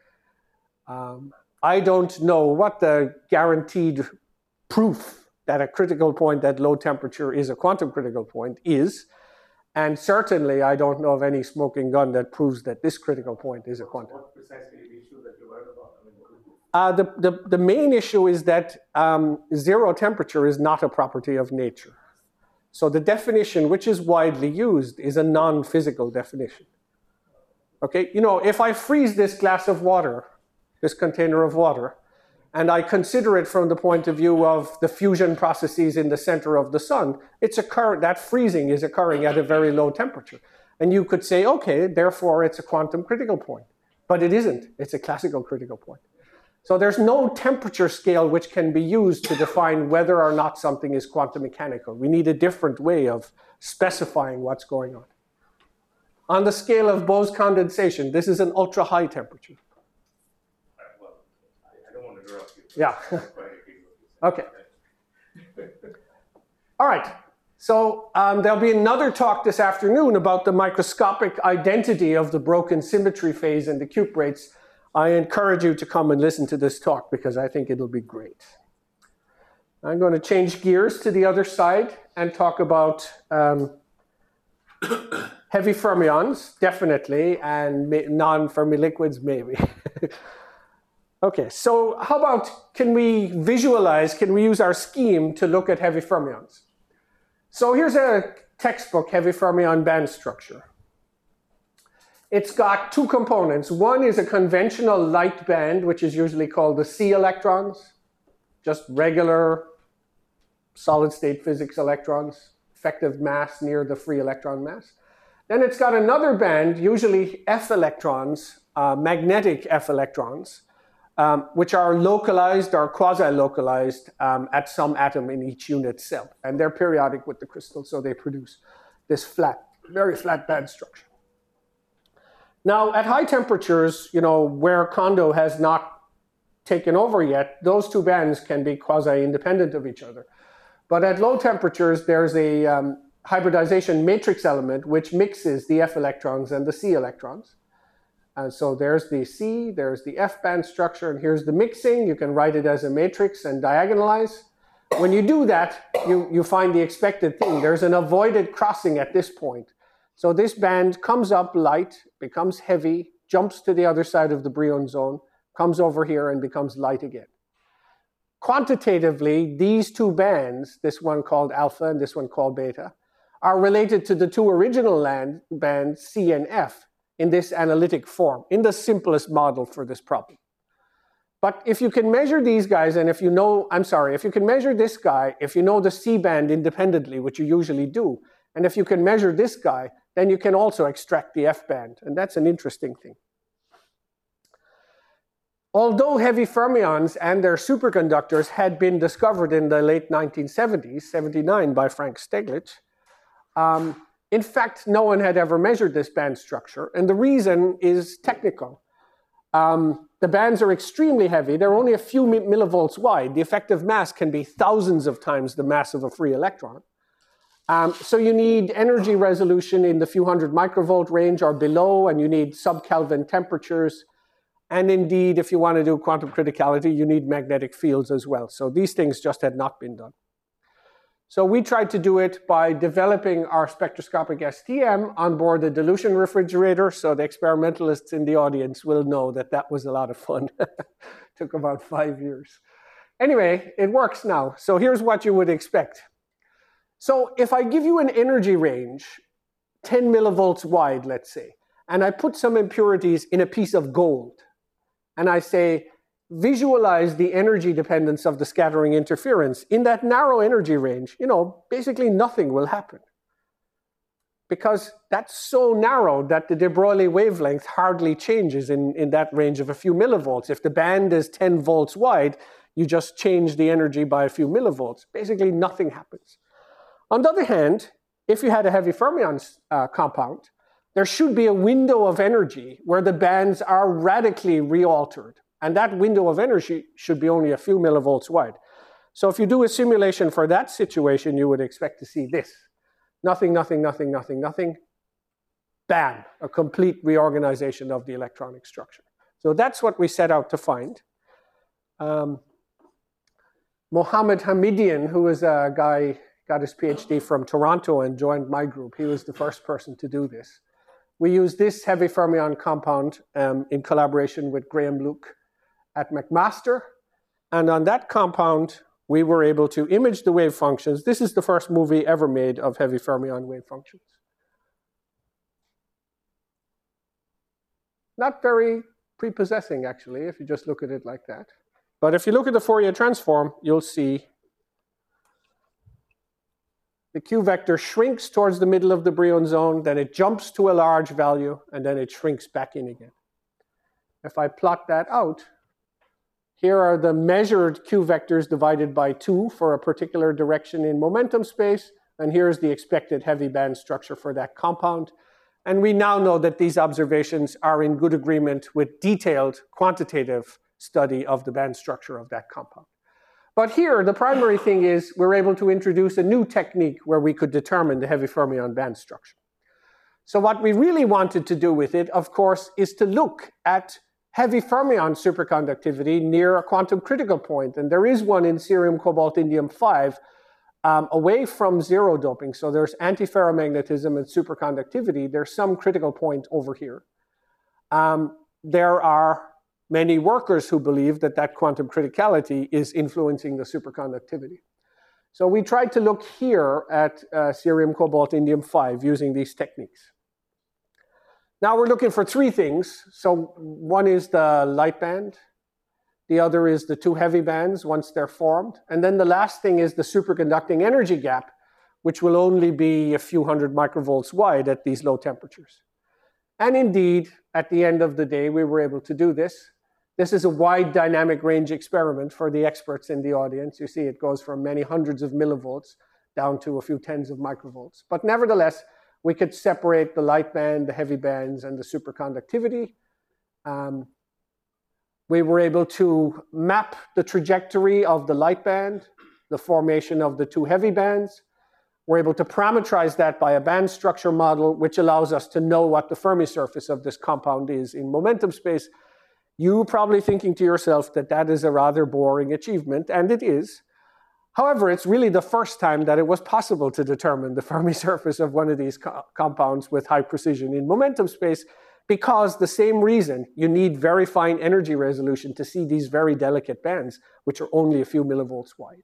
don't know what the guaranteed proof that a critical point at low temperature is a quantum critical point is. And certainly, I don't know of any smoking gun that proves that this critical point is a quantum. What precisely the issue that you worried about? The main issue is that zero temperature is not a property of nature. So the definition, which is widely used, is a non-physical definition. Okay, you know, if I freeze this glass of water, this container of water, and I consider it from the point of view of the fusion processes in the center of the sun, that freezing is occurring at a very low temperature. And you could say, okay, therefore it's a quantum critical point. but it isn't. It's a classical critical point. So there's no temperature scale which can be used to define whether or not something is quantum mechanical. We need a different way of specifying what's going on. On the scale of Bose condensation, this is an ultra high temperature. Well, I don't want to interrupt you. Yeah. Quite agree with you. Okay. All right. So there'll be another talk this afternoon about the microscopic identity of the broken symmetry phase and the cuprates. I encourage you to come and listen to this talk because I think it'll be great. I'm going to change gears to the other side and talk about heavy fermions, definitely, and non-Fermi liquids, maybe. Okay, so how about, can we use our scheme to look at heavy fermions? So here's a textbook heavy fermion band structure. It's got two components. One is a conventional light band, which is usually called the C electrons, just regular solid-state physics electrons, effective mass near the free electron mass. Then it's got another band, usually F electrons, magnetic F electrons, which are localized or quasi-localized at some atom in each unit cell. And they're periodic with the crystal, so they produce this flat, very flat band structure. Now, at high temperatures, where Kondo has not taken over yet, those two bands can be quasi-independent of each other. But at low temperatures, there's a hybridization matrix element which mixes the F electrons and the C electrons. And so there's the C, there's the F band structure, and here's the mixing. You can write it as a matrix and diagonalize. When you do that, you find the expected thing. There's an avoided crossing at this point. So this band comes up light, becomes heavy, jumps to the other side of the Brillouin zone, comes over here and becomes light again. Quantitatively, these two bands, this one called alpha and this one called beta, are related to the two original bands, C and F, in this analytic form, in the simplest model for this problem. But if you can measure these guys, and if you can measure this guy, if you know the C band independently, which you usually do, and if you can measure this guy, then you can also extract the F band, and that's an interesting thing. Although heavy fermions and their superconductors had been discovered in the late 1970s, 79 by Frank Steglich, in fact, no one had ever measured this band structure, and the reason is technical. The bands are extremely heavy. They're only a few millivolts wide. The effective mass can be thousands of times the mass of a free electron. So you need energy resolution in the few hundred microvolt range or below, and you need sub-Kelvin temperatures. And indeed, if you want to do quantum criticality, you need magnetic fields as well. So these things just had not been done. So we tried to do it by developing our spectroscopic STM on board a dilution refrigerator. So the experimentalists in the audience will know that that was a lot of fun. Took about 5 years. Anyway, it works now. So here's what you would expect. So if I give you an energy range, 10 millivolts wide, let's say, and I put some impurities in a piece of gold, and I say, visualize the energy dependence of the scattering interference in that narrow energy range, basically nothing will happen. Because that's so narrow that the de Broglie wavelength hardly changes in that range of a few millivolts. If the band is 10 volts wide, you just change the energy by a few millivolts. Basically nothing happens. On the other hand, if you had a heavy fermion compound, there should be a window of energy where the bands are radically realtered. And that window of energy should be only a few millivolts wide. So if you do a simulation for that situation, you would expect to see this. Nothing, nothing, nothing, nothing, nothing. Bam, a complete reorganization of the electronic structure. So that's what we set out to find. Mohammed Hamidian, who is a guy, got his PhD from Toronto and joined my group. He was the first person to do this. We used this heavy fermion compound in collaboration with Graham Luke at McMaster. And on that compound, we were able to image the wave functions. This is the first movie ever made of heavy fermion wave functions. Not very prepossessing, actually, if you just look at it like that. But if you look at the Fourier transform, you'll see the Q vector shrinks towards the middle of the Brillouin zone, then it jumps to a large value, and then it shrinks back in again. if I plot that out, here are the measured Q vectors divided by 2 for a particular direction in momentum space, and here's the expected heavy band structure for that compound. And we now know that these observations are in good agreement with detailed quantitative study of the band structure of that compound. But here, the primary thing is we're able to introduce a new technique where we could determine the heavy fermion band structure. So what we really wanted to do with it, of course, is to look at heavy fermion superconductivity near a quantum critical point. And there is one in cerium, cobalt, indium 5, away from zero doping. So there's antiferromagnetism and superconductivity. There's some critical point over here. There are many workers who believe that that quantum criticality is influencing the superconductivity. So we tried to look here at cerium, cobalt, indium 5 using these techniques. Now we're looking for 3 things. So one is the light band. The other is the 2 heavy bands once they're formed. And then the last thing is the superconducting energy gap, which will only be a few hundred microvolts wide at these low temperatures. And indeed, at the end of the day, we were able to do this. This is a wide dynamic range experiment for the experts in the audience. You see it goes from many hundreds of millivolts down to a few tens of microvolts. But nevertheless, we could separate the light band, the heavy bands, and the superconductivity. We were able to map the trajectory of the light band, the formation of the 2 heavy bands. We're able to parameterize that by a band structure model, which allows us to know what the Fermi surface of this compound is in momentum space. You're probably thinking to yourself that that is a rather boring achievement, and it is. However, it's really the first time that it was possible to determine the Fermi surface of one of these compounds with high precision in momentum space, because the same reason you need very fine energy resolution to see these very delicate bands, which are only a few millivolts wide.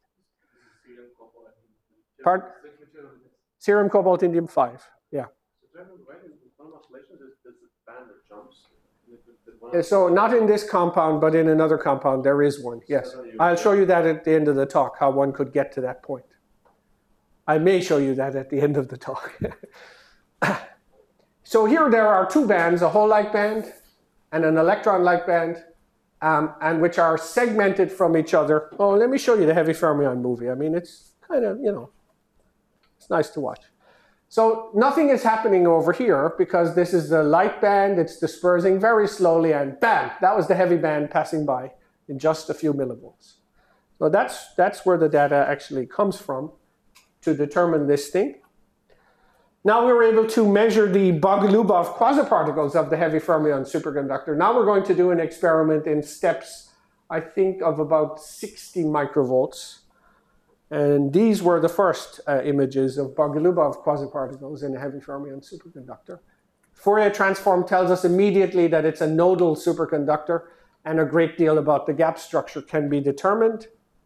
Pardon? Cerium, cobalt, indium 5, yeah. So not in this compound, but in another compound, there is one, yes. I'll show you that at the end of the talk, how one could get to that point. I may show you that at the end of the talk. So here there are 2 bands, a hole light band and an electron light band, and which are segmented from each other. Oh, let me show you the heavy fermion movie. I mean, it's kind of, it's nice to watch. So nothing is happening over here because this is the light band. It's dispersing very slowly, and bam, that was the heavy band passing by in just a few millivolts. So that's where the data actually comes from to determine this thing. Now we were able to measure the Bogolubov quasiparticles of the heavy fermion superconductor. Now we're going to do an experiment in steps, I think, of about 60 microvolts. And these were the first images of Bogolubov quasiparticles in a heavy fermion superconductor. Fourier transform tells us immediately that it's a nodal superconductor, and a great deal about the gap structure can be determined.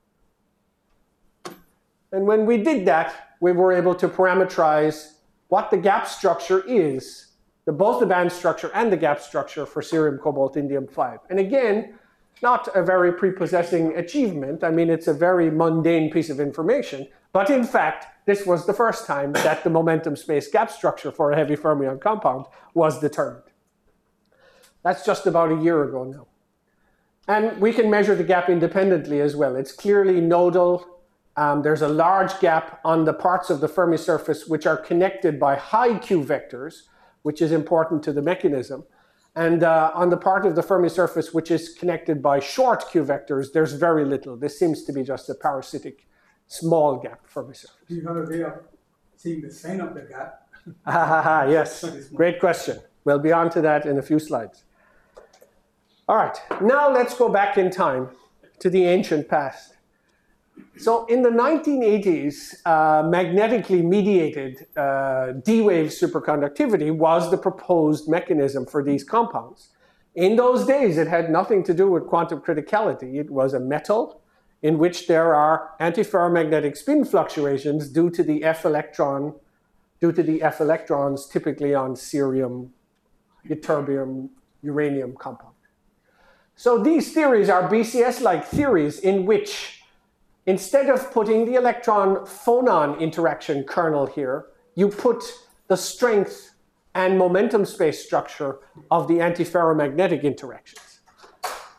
And when we did that, we were able to parameterize what the gap structure is, both the band structure and the gap structure for cerium, cobalt, indium 5. And again, not a very prepossessing achievement. I mean, it's a very mundane piece of information. But in fact, this was the first time that the momentum space gap structure for a heavy fermion compound was determined. That's just about a year ago now. And we can measure the gap independently as well. It's clearly nodal. There's a large gap on the parts of the Fermi surface which are connected by high Q vectors, which is important to the mechanism. And on the part of the Fermi surface which is connected by short Q vectors, there's very little. This seems to be just a parasitic small gap Fermi surface. Do you have a way of seeing the sign of the gap? Yes, great question. We'll be on to that in a few slides. All right, now let's go back in time to the ancient past. So in the 1980s, magnetically mediated D-wave superconductivity was the proposed mechanism for these compounds. In those days, it had nothing to do with quantum criticality. It was a metal in which there are antiferromagnetic spin fluctuations due to the F electrons typically on cerium, ytterbium, uranium compound. So these theories are BCS-like theories in which instead of putting the electron-phonon interaction kernel here, you put the strength and momentum space structure of the antiferromagnetic interactions.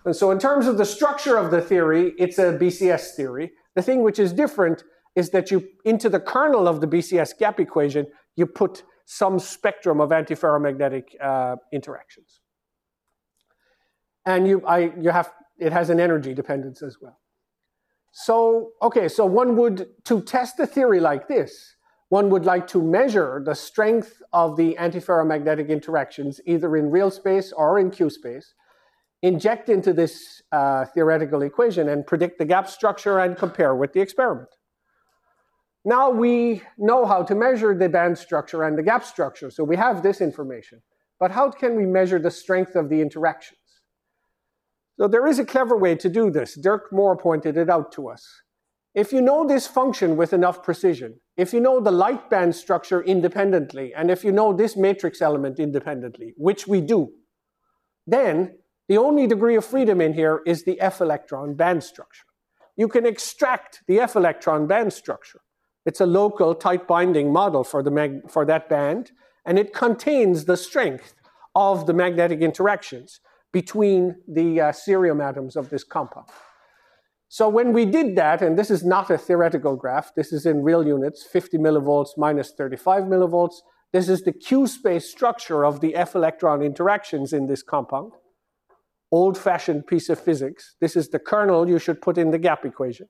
And so in terms of the structure of the theory, it's a BCS theory. The thing which is different is that you, into the kernel of the BCS gap equation, you put some spectrum of antiferromagnetic interactions. And it has an energy dependence as well. So, okay, so to test a theory like this, one would like to measure the strength of the antiferromagnetic interactions either in real space or in Q space, inject into this theoretical equation and predict the gap structure and compare with the experiment. Now we know how to measure the band structure and the gap structure, so we have this information. But how can we measure the strength of the interactions? So there is a clever way to do this. Dirk Moore pointed it out to us. If you know this function with enough precision, if you know the light band structure independently, and if you know this matrix element independently, which we do, then the only degree of freedom in here is the F electron band structure. You can extract the F electron band structure. It's a local tight binding model for that band, and it contains the strength of the magnetic interactions between the cerium atoms of this compound. So when we did that, and this is not a theoretical graph, this is in real units, 50 millivolts minus 35 millivolts. This is the Q-space structure of the F electron interactions in this compound. Old-fashioned piece of physics. This is the kernel you should put in the gap equation.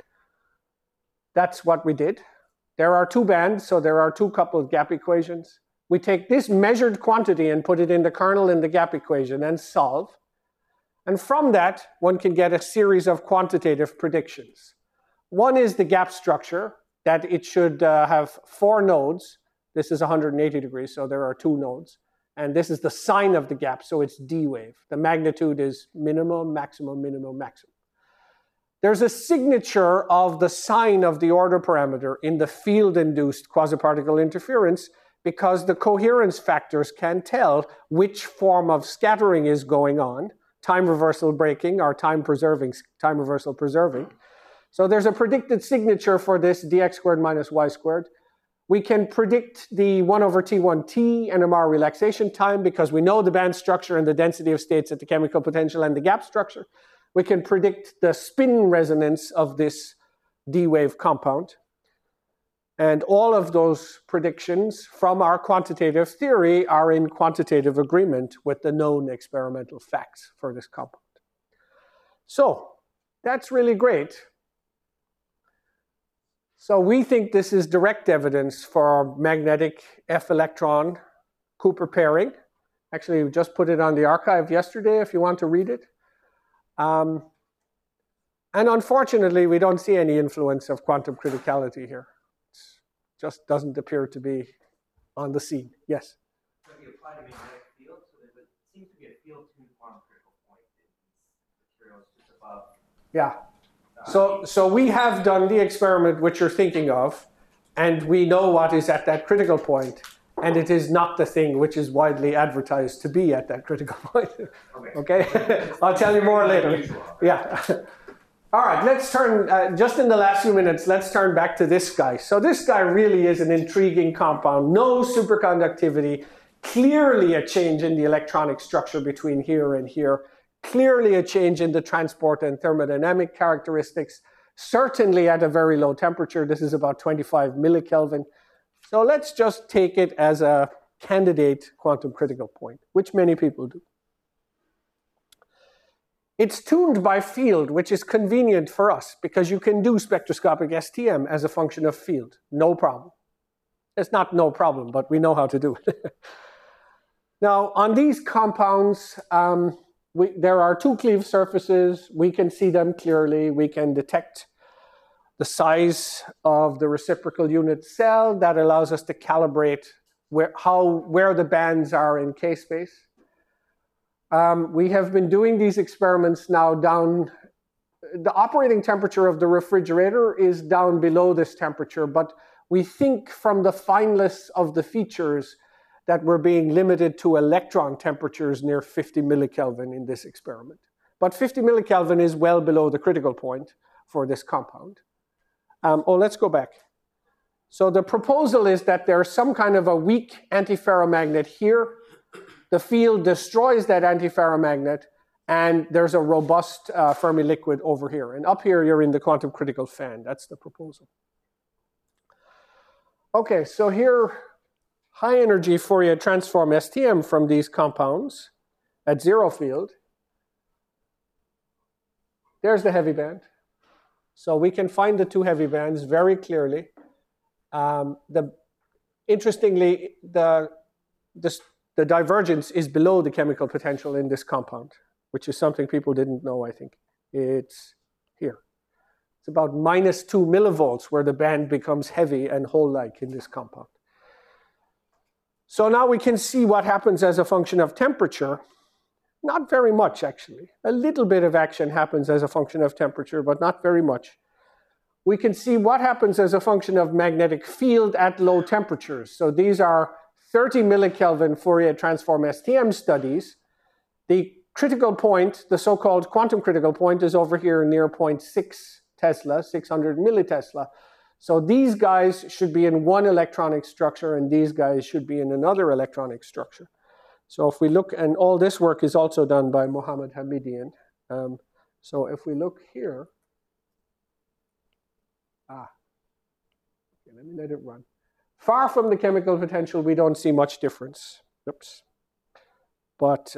That's what we did. There are two bands, so there are two coupled gap equations. We take this measured quantity and put it in the kernel in the gap equation and solve. And from that, one can get a series of quantitative predictions. One is the gap structure, that it should have 4 nodes. This is 180 degrees, so there are 2 nodes. And this is the sign of the gap, so it's D wave. The magnitude is minimum, maximum, minimum, maximum. There's a signature of the sign of the order parameter in the field-induced quasiparticle interference because the coherence factors can tell which form of scattering is going on, time reversal breaking or time reversal preserving. So there's a predicted signature for this dx squared minus y squared. We can predict the 1 over T1T NMR relaxation time because we know the band structure and the density of states at the chemical potential and the gap structure. We can predict the spin resonance of this D-wave compound. And all of those predictions from our quantitative theory are in quantitative agreement with the known experimental facts for this compound. So that's really great. So we think this is direct evidence for magnetic F-electron Cooper pairing. Actually, we just put it on the archive yesterday if you want to read it. And unfortunately, we don't see any influence of quantum criticality here. It just doesn't appear to be on the scene. Yes? So you apply the magnetic field, so there seems to be a field to quantum critical point in these materials just above. Yeah. So we have done the experiment which you're thinking of, and we know what is at that critical point, and it is not the thing which is widely advertised to be at that critical point. Okay? I'll tell you more later. Yeah. All right, let's turn, just in the last few minutes, let's turn back to this guy. So this guy really is an intriguing compound. No superconductivity, clearly a change in the electronic structure between here and here. Clearly a change in the transport and thermodynamic characteristics, certainly at a very low temperature. This is about 25 millikelvin. So let's just take it as a candidate quantum critical point, which many people do. It's tuned by field, which is convenient for us because you can do spectroscopic STM as a function of field. No problem. It's not no problem, but we know how to do it. Now, on these compounds, there are 2 cleaved surfaces. We can see them clearly. We can detect the size of the reciprocal unit cell. That allows us to calibrate where the bands are in K-space. We have been doing these experiments now down. The operating temperature of the refrigerator is down below this temperature, but we think from the fineness of the features that we're being limited to electron temperatures near 50 millikelvin in this experiment. But 50 millikelvin is well below the critical point for this compound. Let's go back. So the proposal is that there's some kind of a weak antiferromagnet here. The field destroys that antiferromagnet, and there's a robust Fermi liquid over here. And up here, you're in the quantum critical fan. That's the proposal. Okay, so here, high energy Fourier transform STM from these compounds at zero field. There's the heavy band. So we can find the two heavy bands very clearly. Interestingly, the divergence is below the chemical potential in this compound, which is something people didn't know, I think. It's here. It's about -2 millivolts where the band becomes heavy and hole-like in this compound. So now we can see what happens as a function of temperature. Not very much, actually. A little bit of action happens as a function of temperature, but not very much. We can see what happens as a function of magnetic field at low temperatures. So these are 30 millikelvin Fourier transform STM studies. The critical point, the so-called quantum critical point, is over here near 0.6 Tesla, 600 millitesla. So these guys should be in one electronic structure, and these guys should be in another electronic structure. So if we look, and all this work is also done by Mohammed Hamidian. So if we look here, okay, let me let it run. Far from the chemical potential, we don't see much difference. Oops. But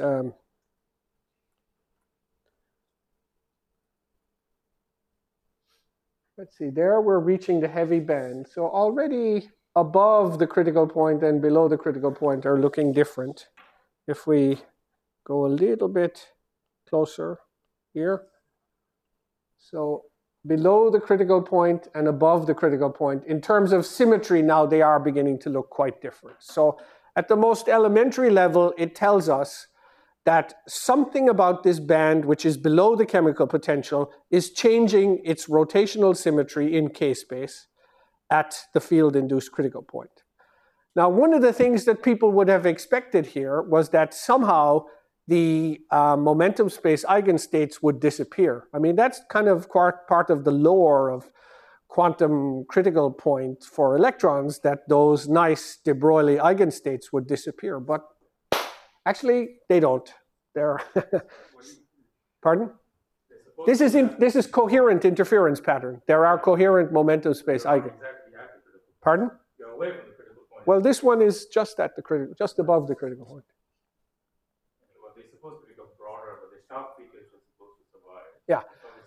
let's see, there we're reaching the heavy band. So already above the critical point and below the critical point are looking different. If we go a little bit closer here, so below the critical point and above the critical point, in terms of symmetry now they are beginning to look quite different. So at the most elementary level, it tells us that something about this band, which is below the chemical potential, is changing its rotational symmetry in K-space at the field-induced critical point. Now, one of the things that people would have expected here was that somehow the momentum space eigenstates would disappear. I mean, that's kind of part of the lore of quantum critical point for electrons, that those nice de Broglie eigenstates would disappear. But actually, they don't. They're pardon? This is coherent interference pattern. There are coherent momentum space eigen. Pardon? You're away from the critical point. Well, this one is just at the critical, just above the critical point. Well, they're supposed to become broader, but the sharp features are supposed to survive. Yeah.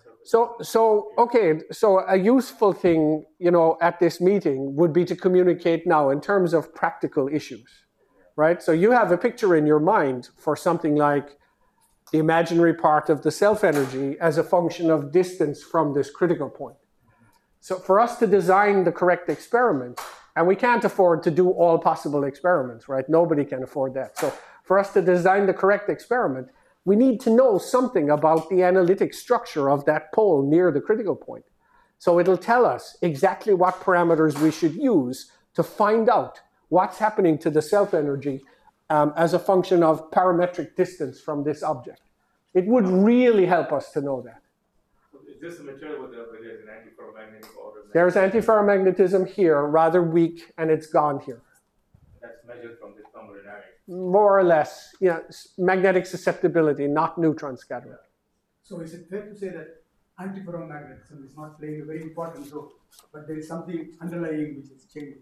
So a useful thing, at this meeting would be to communicate now in terms of practical issues, right? So you have a picture in your mind for something like the imaginary part of the self-energy as a function of distance from this critical point. So for us to design the correct experiment, and we can't afford to do all possible experiments, right? Nobody can afford that. So for us to design the correct experiment, we need to know something about the analytic structure of that pole near the critical point. So it'll tell us exactly what parameters we should use to find out what's happening to the self-energy as a function of parametric distance from this object. It would really help us to know that. So is this a material where there's an antiferromagnetic order? There's antiferromagnetism here, rather weak, and it's gone here. That's measured from this thermodynamic. More or less, magnetic susceptibility, not neutron scattering. So is it fair to say that antiferromagnetism is not playing a very important role, but there is something underlying which is changing?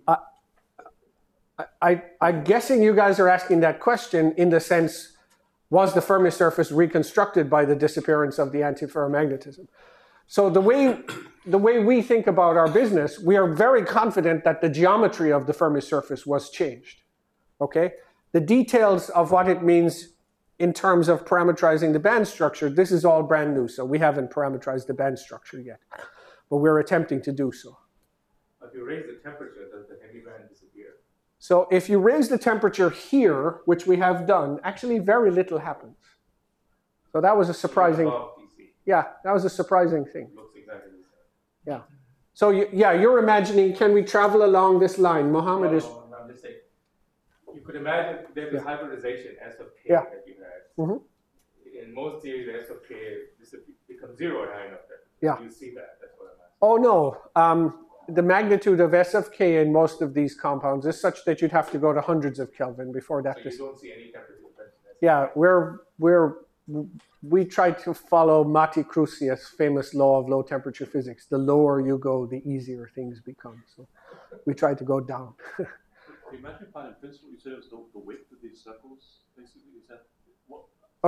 I'm guessing you guys are asking that question in the sense, was the Fermi surface reconstructed by the disappearance of the antiferromagnetism? So the way we think about our business, we are very confident that the geometry of the Fermi surface was changed, okay? The details of what it means in terms of parameterizing the band structure, this is all brand new, so we haven't parameterized the band structure yet, but we're attempting to do so. If you raise the temperature, does the heavy band disappear? So if you raise the temperature here, which we have done, actually very little happens. So that was a surprising, that was a surprising thing. Looks exactly the same. Yeah. So you're imagining, can we travel along this line? Mohammed is... No, I'm just saying, you could imagine there's this hybridization S of K Yeah. that you had. Mm-hmm. In most theories, S of K becomes zero at high enough temperature. Yeah. You see that, that's what I'm asking. Oh, no. The magnitude of S of K in most of these compounds is such that you'd have to go to hundreds of Kelvin before that. So you don't see any temperature difference in S of Yeah, K. we try to follow Matti Crusius' famous law of low temperature physics. The lower you go, the easier things become. So we try to go down. The imaginary plan in principle, you said it was the width of these circles, basically. Is that what?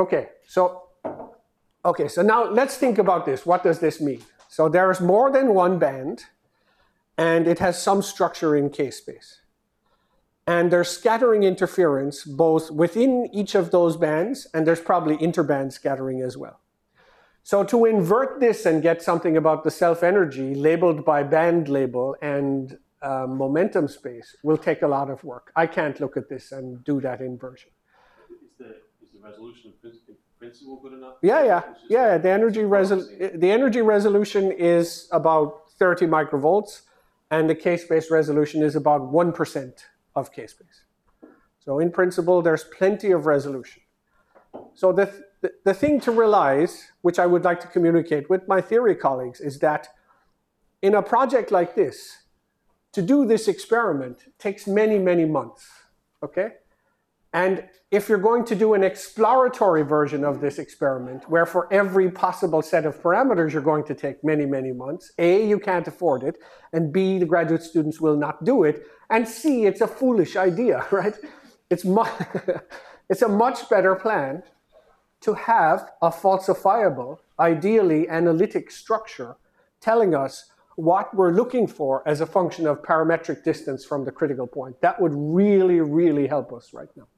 Okay, so now let's think about this. What does this mean? So there is more than one band, and it has some structure in K-space. And there's scattering interference both within each of those bands, and there's probably interband scattering as well. So to invert this and get something about the self-energy labeled by band label and momentum space will take a lot of work. I can't look at this and do that inversion. Is the resolution in principle good enough? Yeah. The energy resolution is about 30 microvolts, and the K-space resolution is about 1% of K-space. So in principle, there's plenty of resolution. So the thing to realize, which I would like to communicate with my theory colleagues, is that in a project like this, to do this experiment takes many, many months, okay? And if you're going to do an exploratory version of this experiment, where for every possible set of parameters you're going to take many, many months, A, you can't afford it, and B, the graduate students will not do it, and C, it's a foolish idea, right? It's a much better plan to have a falsifiable, ideally analytic structure telling us what we're looking for as a function of parametric distance from the critical point. That would really, really help us right now.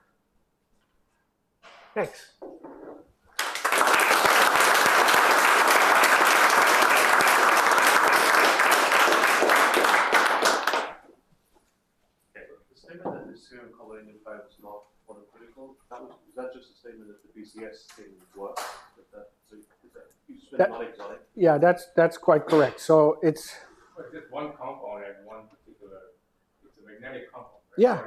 Thanks. The statement that the serum color identifier was not photocritical, was that just a statement that the BCS statement worked? You just meant not exotic? Yeah, that's quite correct. So it's just one component, one particular, it's a magnetic component, right? Yeah.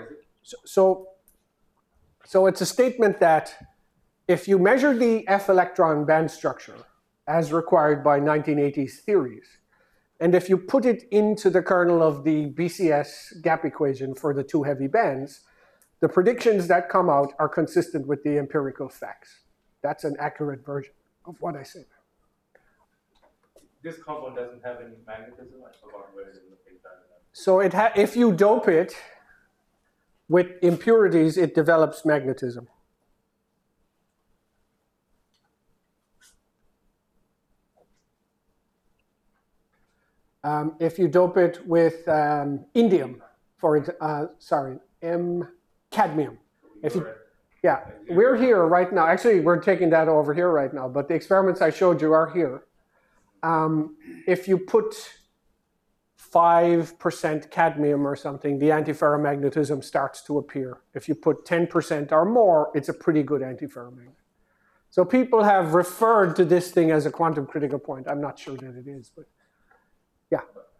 So it's a statement that if you measure the F electron band structure as required by 1980s theories, and if you put it into the kernel of the BCS gap equation for the two heavy bands, the predictions that come out are consistent with the empirical facts. That's an accurate version of what I said. This compound doesn't have any magnetism. I forgot where it is in the phase diagram. So if you dope it with impurities, it develops magnetism. If you dope it with indium, cadmium. We're here right now. Actually, we're taking that over here right now, but the experiments I showed you are here. If you put 5% cadmium or something, the antiferromagnetism starts to appear. If you put 10% or more, it's a pretty good antiferromagnet. So people have referred to this thing as a quantum critical point. I'm not sure that it is, but yeah.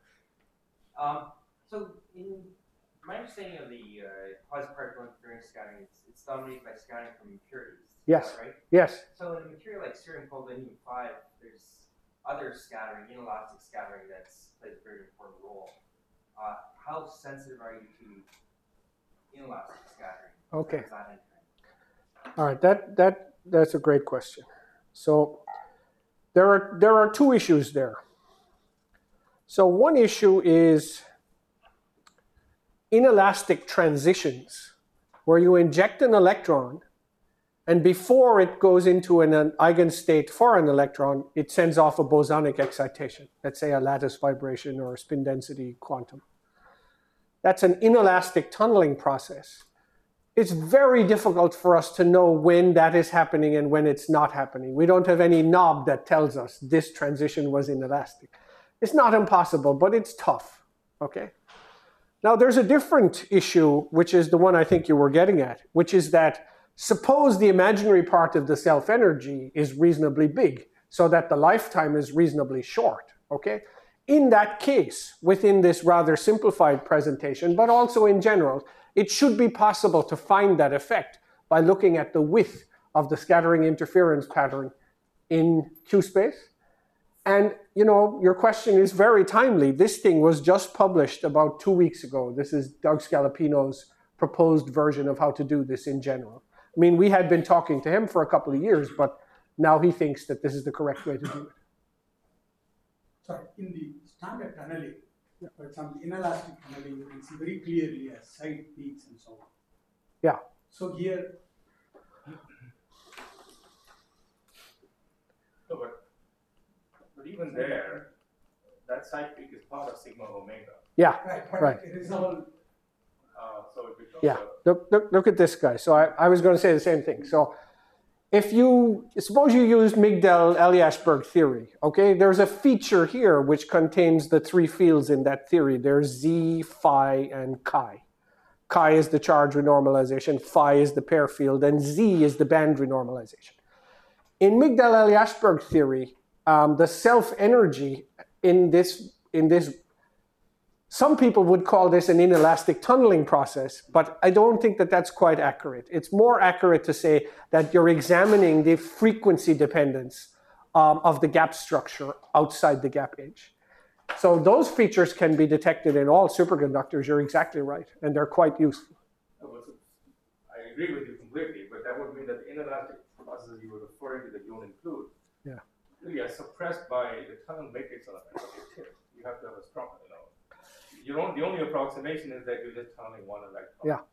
So in my understanding of the quasi-particle interference scattering, it's dominated by scattering from impurities. Yes. Right? Yes. So in a material like cerium polonium-5, there's other scattering, inelastic scattering, that's plays a very important role. How sensitive are you to inelastic scattering? Okay. That All right. That's a great question. So there are two issues there. So one issue is inelastic transitions, where you inject an electron, and before it goes into an eigenstate for an electron, it sends off a bosonic excitation, let's say a lattice vibration or a spin density quantum. That's an inelastic tunneling process. It's very difficult for us to know when that is happening and when it's not happening. We don't have any knob that tells us this transition was inelastic. It's not impossible, but it's tough, okay? Now, there's a different issue, which is the one I think you were getting at, which is that suppose the imaginary part of the self-energy is reasonably big, so that the lifetime is reasonably short, okay? In that case, within this rather simplified presentation, but also in general, it should be possible to find that effect by looking at the width of the scattering interference pattern in Q-space. And, you know, your question is very timely. This thing was just published about 2 weeks ago. This is Doug Scalapino's proposed version of how to do this in general. I mean, we had been talking to him for a couple of years, but now he thinks that this is the correct way to do it. Sorry, in the standard tunneling, for example, inelastic tunneling, you can see very clearly as side peaks and so on. Yeah. So here, No, but even there, that side peak is part of sigma omega. Yeah, right, but Right. it is all So it becomes yeah. Look at this guy. So I was going to say the same thing. So if you, suppose you use Migdal-Eliashberg theory, okay? There's a feature here which contains the three fields in that theory. There's Z, phi, and chi. Chi is the charge renormalization, phi is the pair field, and Z is the band renormalization. In Migdal-Eliashberg theory, the self-energy in this, some people would call this an inelastic tunneling process, but I don't think that that's quite accurate. It's more accurate to say that you're examining the frequency dependence of the gap structure outside the gap edge. So those features can be detected in all superconductors. You're exactly right, and they're quite useful. I agree with you completely, but that would mean that the inelastic processes you were referring to that you don't include really are suppressed by the tunnel matrix element of your tip. You have to have a strong, the only approximation is that you're just tunneling one electron. Yeah.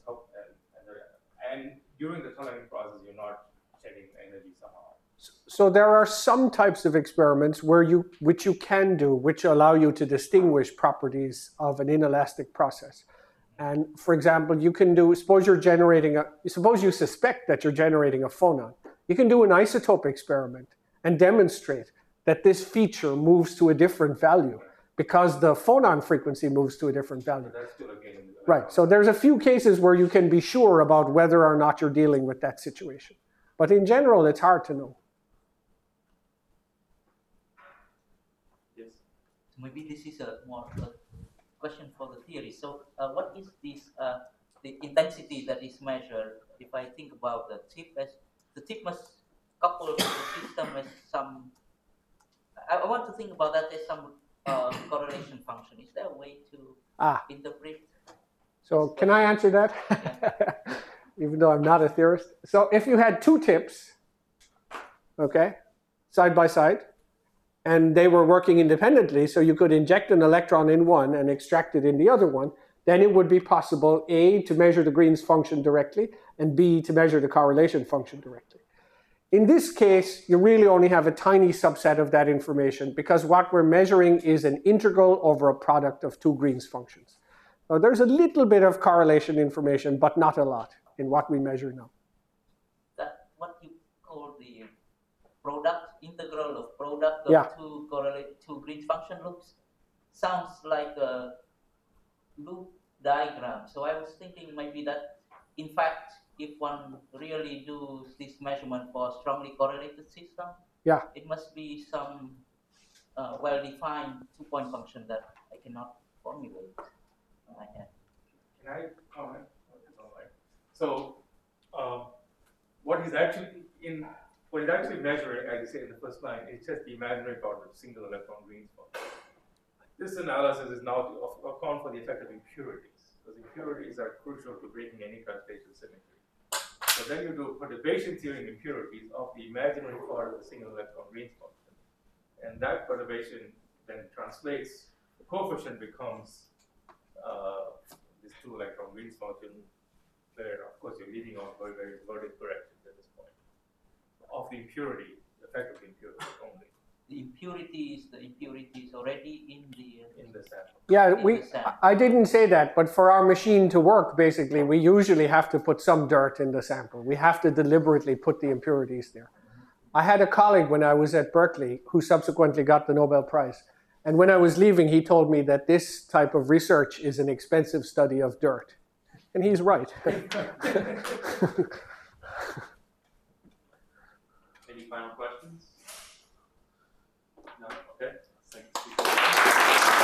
And during the tunneling process, you're not shedding energy somehow. So there are some types of experiments which you can do, which allow you to distinguish properties of an inelastic process. And for example, you can do, suppose you suspect that you're generating a phonon. You can do an isotope experiment and demonstrate that this feature moves to a different value because the phonon frequency moves to a different value. That's still again. Right, so there's a few cases where you can be sure about whether or not you're dealing with that situation. But in general, it's hard to know. Yes. Maybe this is a more question for the theory. So what is this, the intensity that is measured? If I think about the tip must couple with the system as some, I want to think about that as some correlation function. Is there a way to interpret? So can I answer that? Yeah. Even though I'm not a theorist. So if you had two tips, okay, side by side, and they were working independently, so you could inject an electron in one and extract it in the other one, then it would be possible, A, to measure the Green's function directly, and B, to measure the correlation function directly. In this case, you really only have a tiny subset of that information because what we're measuring is an integral over a product of two Green's functions. So there's a little bit of correlation information, but not a lot in what we measure now. That what you call the integral of product of two Green's function loops sounds like a loop diagram. So I was thinking maybe that, in fact, if one really does this measurement for a strongly correlated system, it must be some well-defined two-point function that I cannot formulate in my head. Can I comment? So, what he's actually measuring, as you say in the first line, is just the imaginary part of single electron Green's function. This analysis is now to account for the effect of impurities, because impurities are crucial to breaking any translational symmetry. So then you do perturbation theory and impurities of the imaginary part of the single electron Green's function. And that perturbation then translates, the coefficient becomes this two electron Green's function, where of course you're leaving out very verdict corrections at this point, of the impurity, the effect of the impurity only. The impurities already in the sample. Yeah, I didn't say that, but for our machine to work, basically, we usually have to put some dirt in the sample. We have to deliberately put the impurities there. I had a colleague when I was at Berkeley who subsequently got the Nobel Prize. And when I was leaving, he told me that this type of research is an expensive study of dirt. And he's right. Any final questions? No? Okay. Thank you.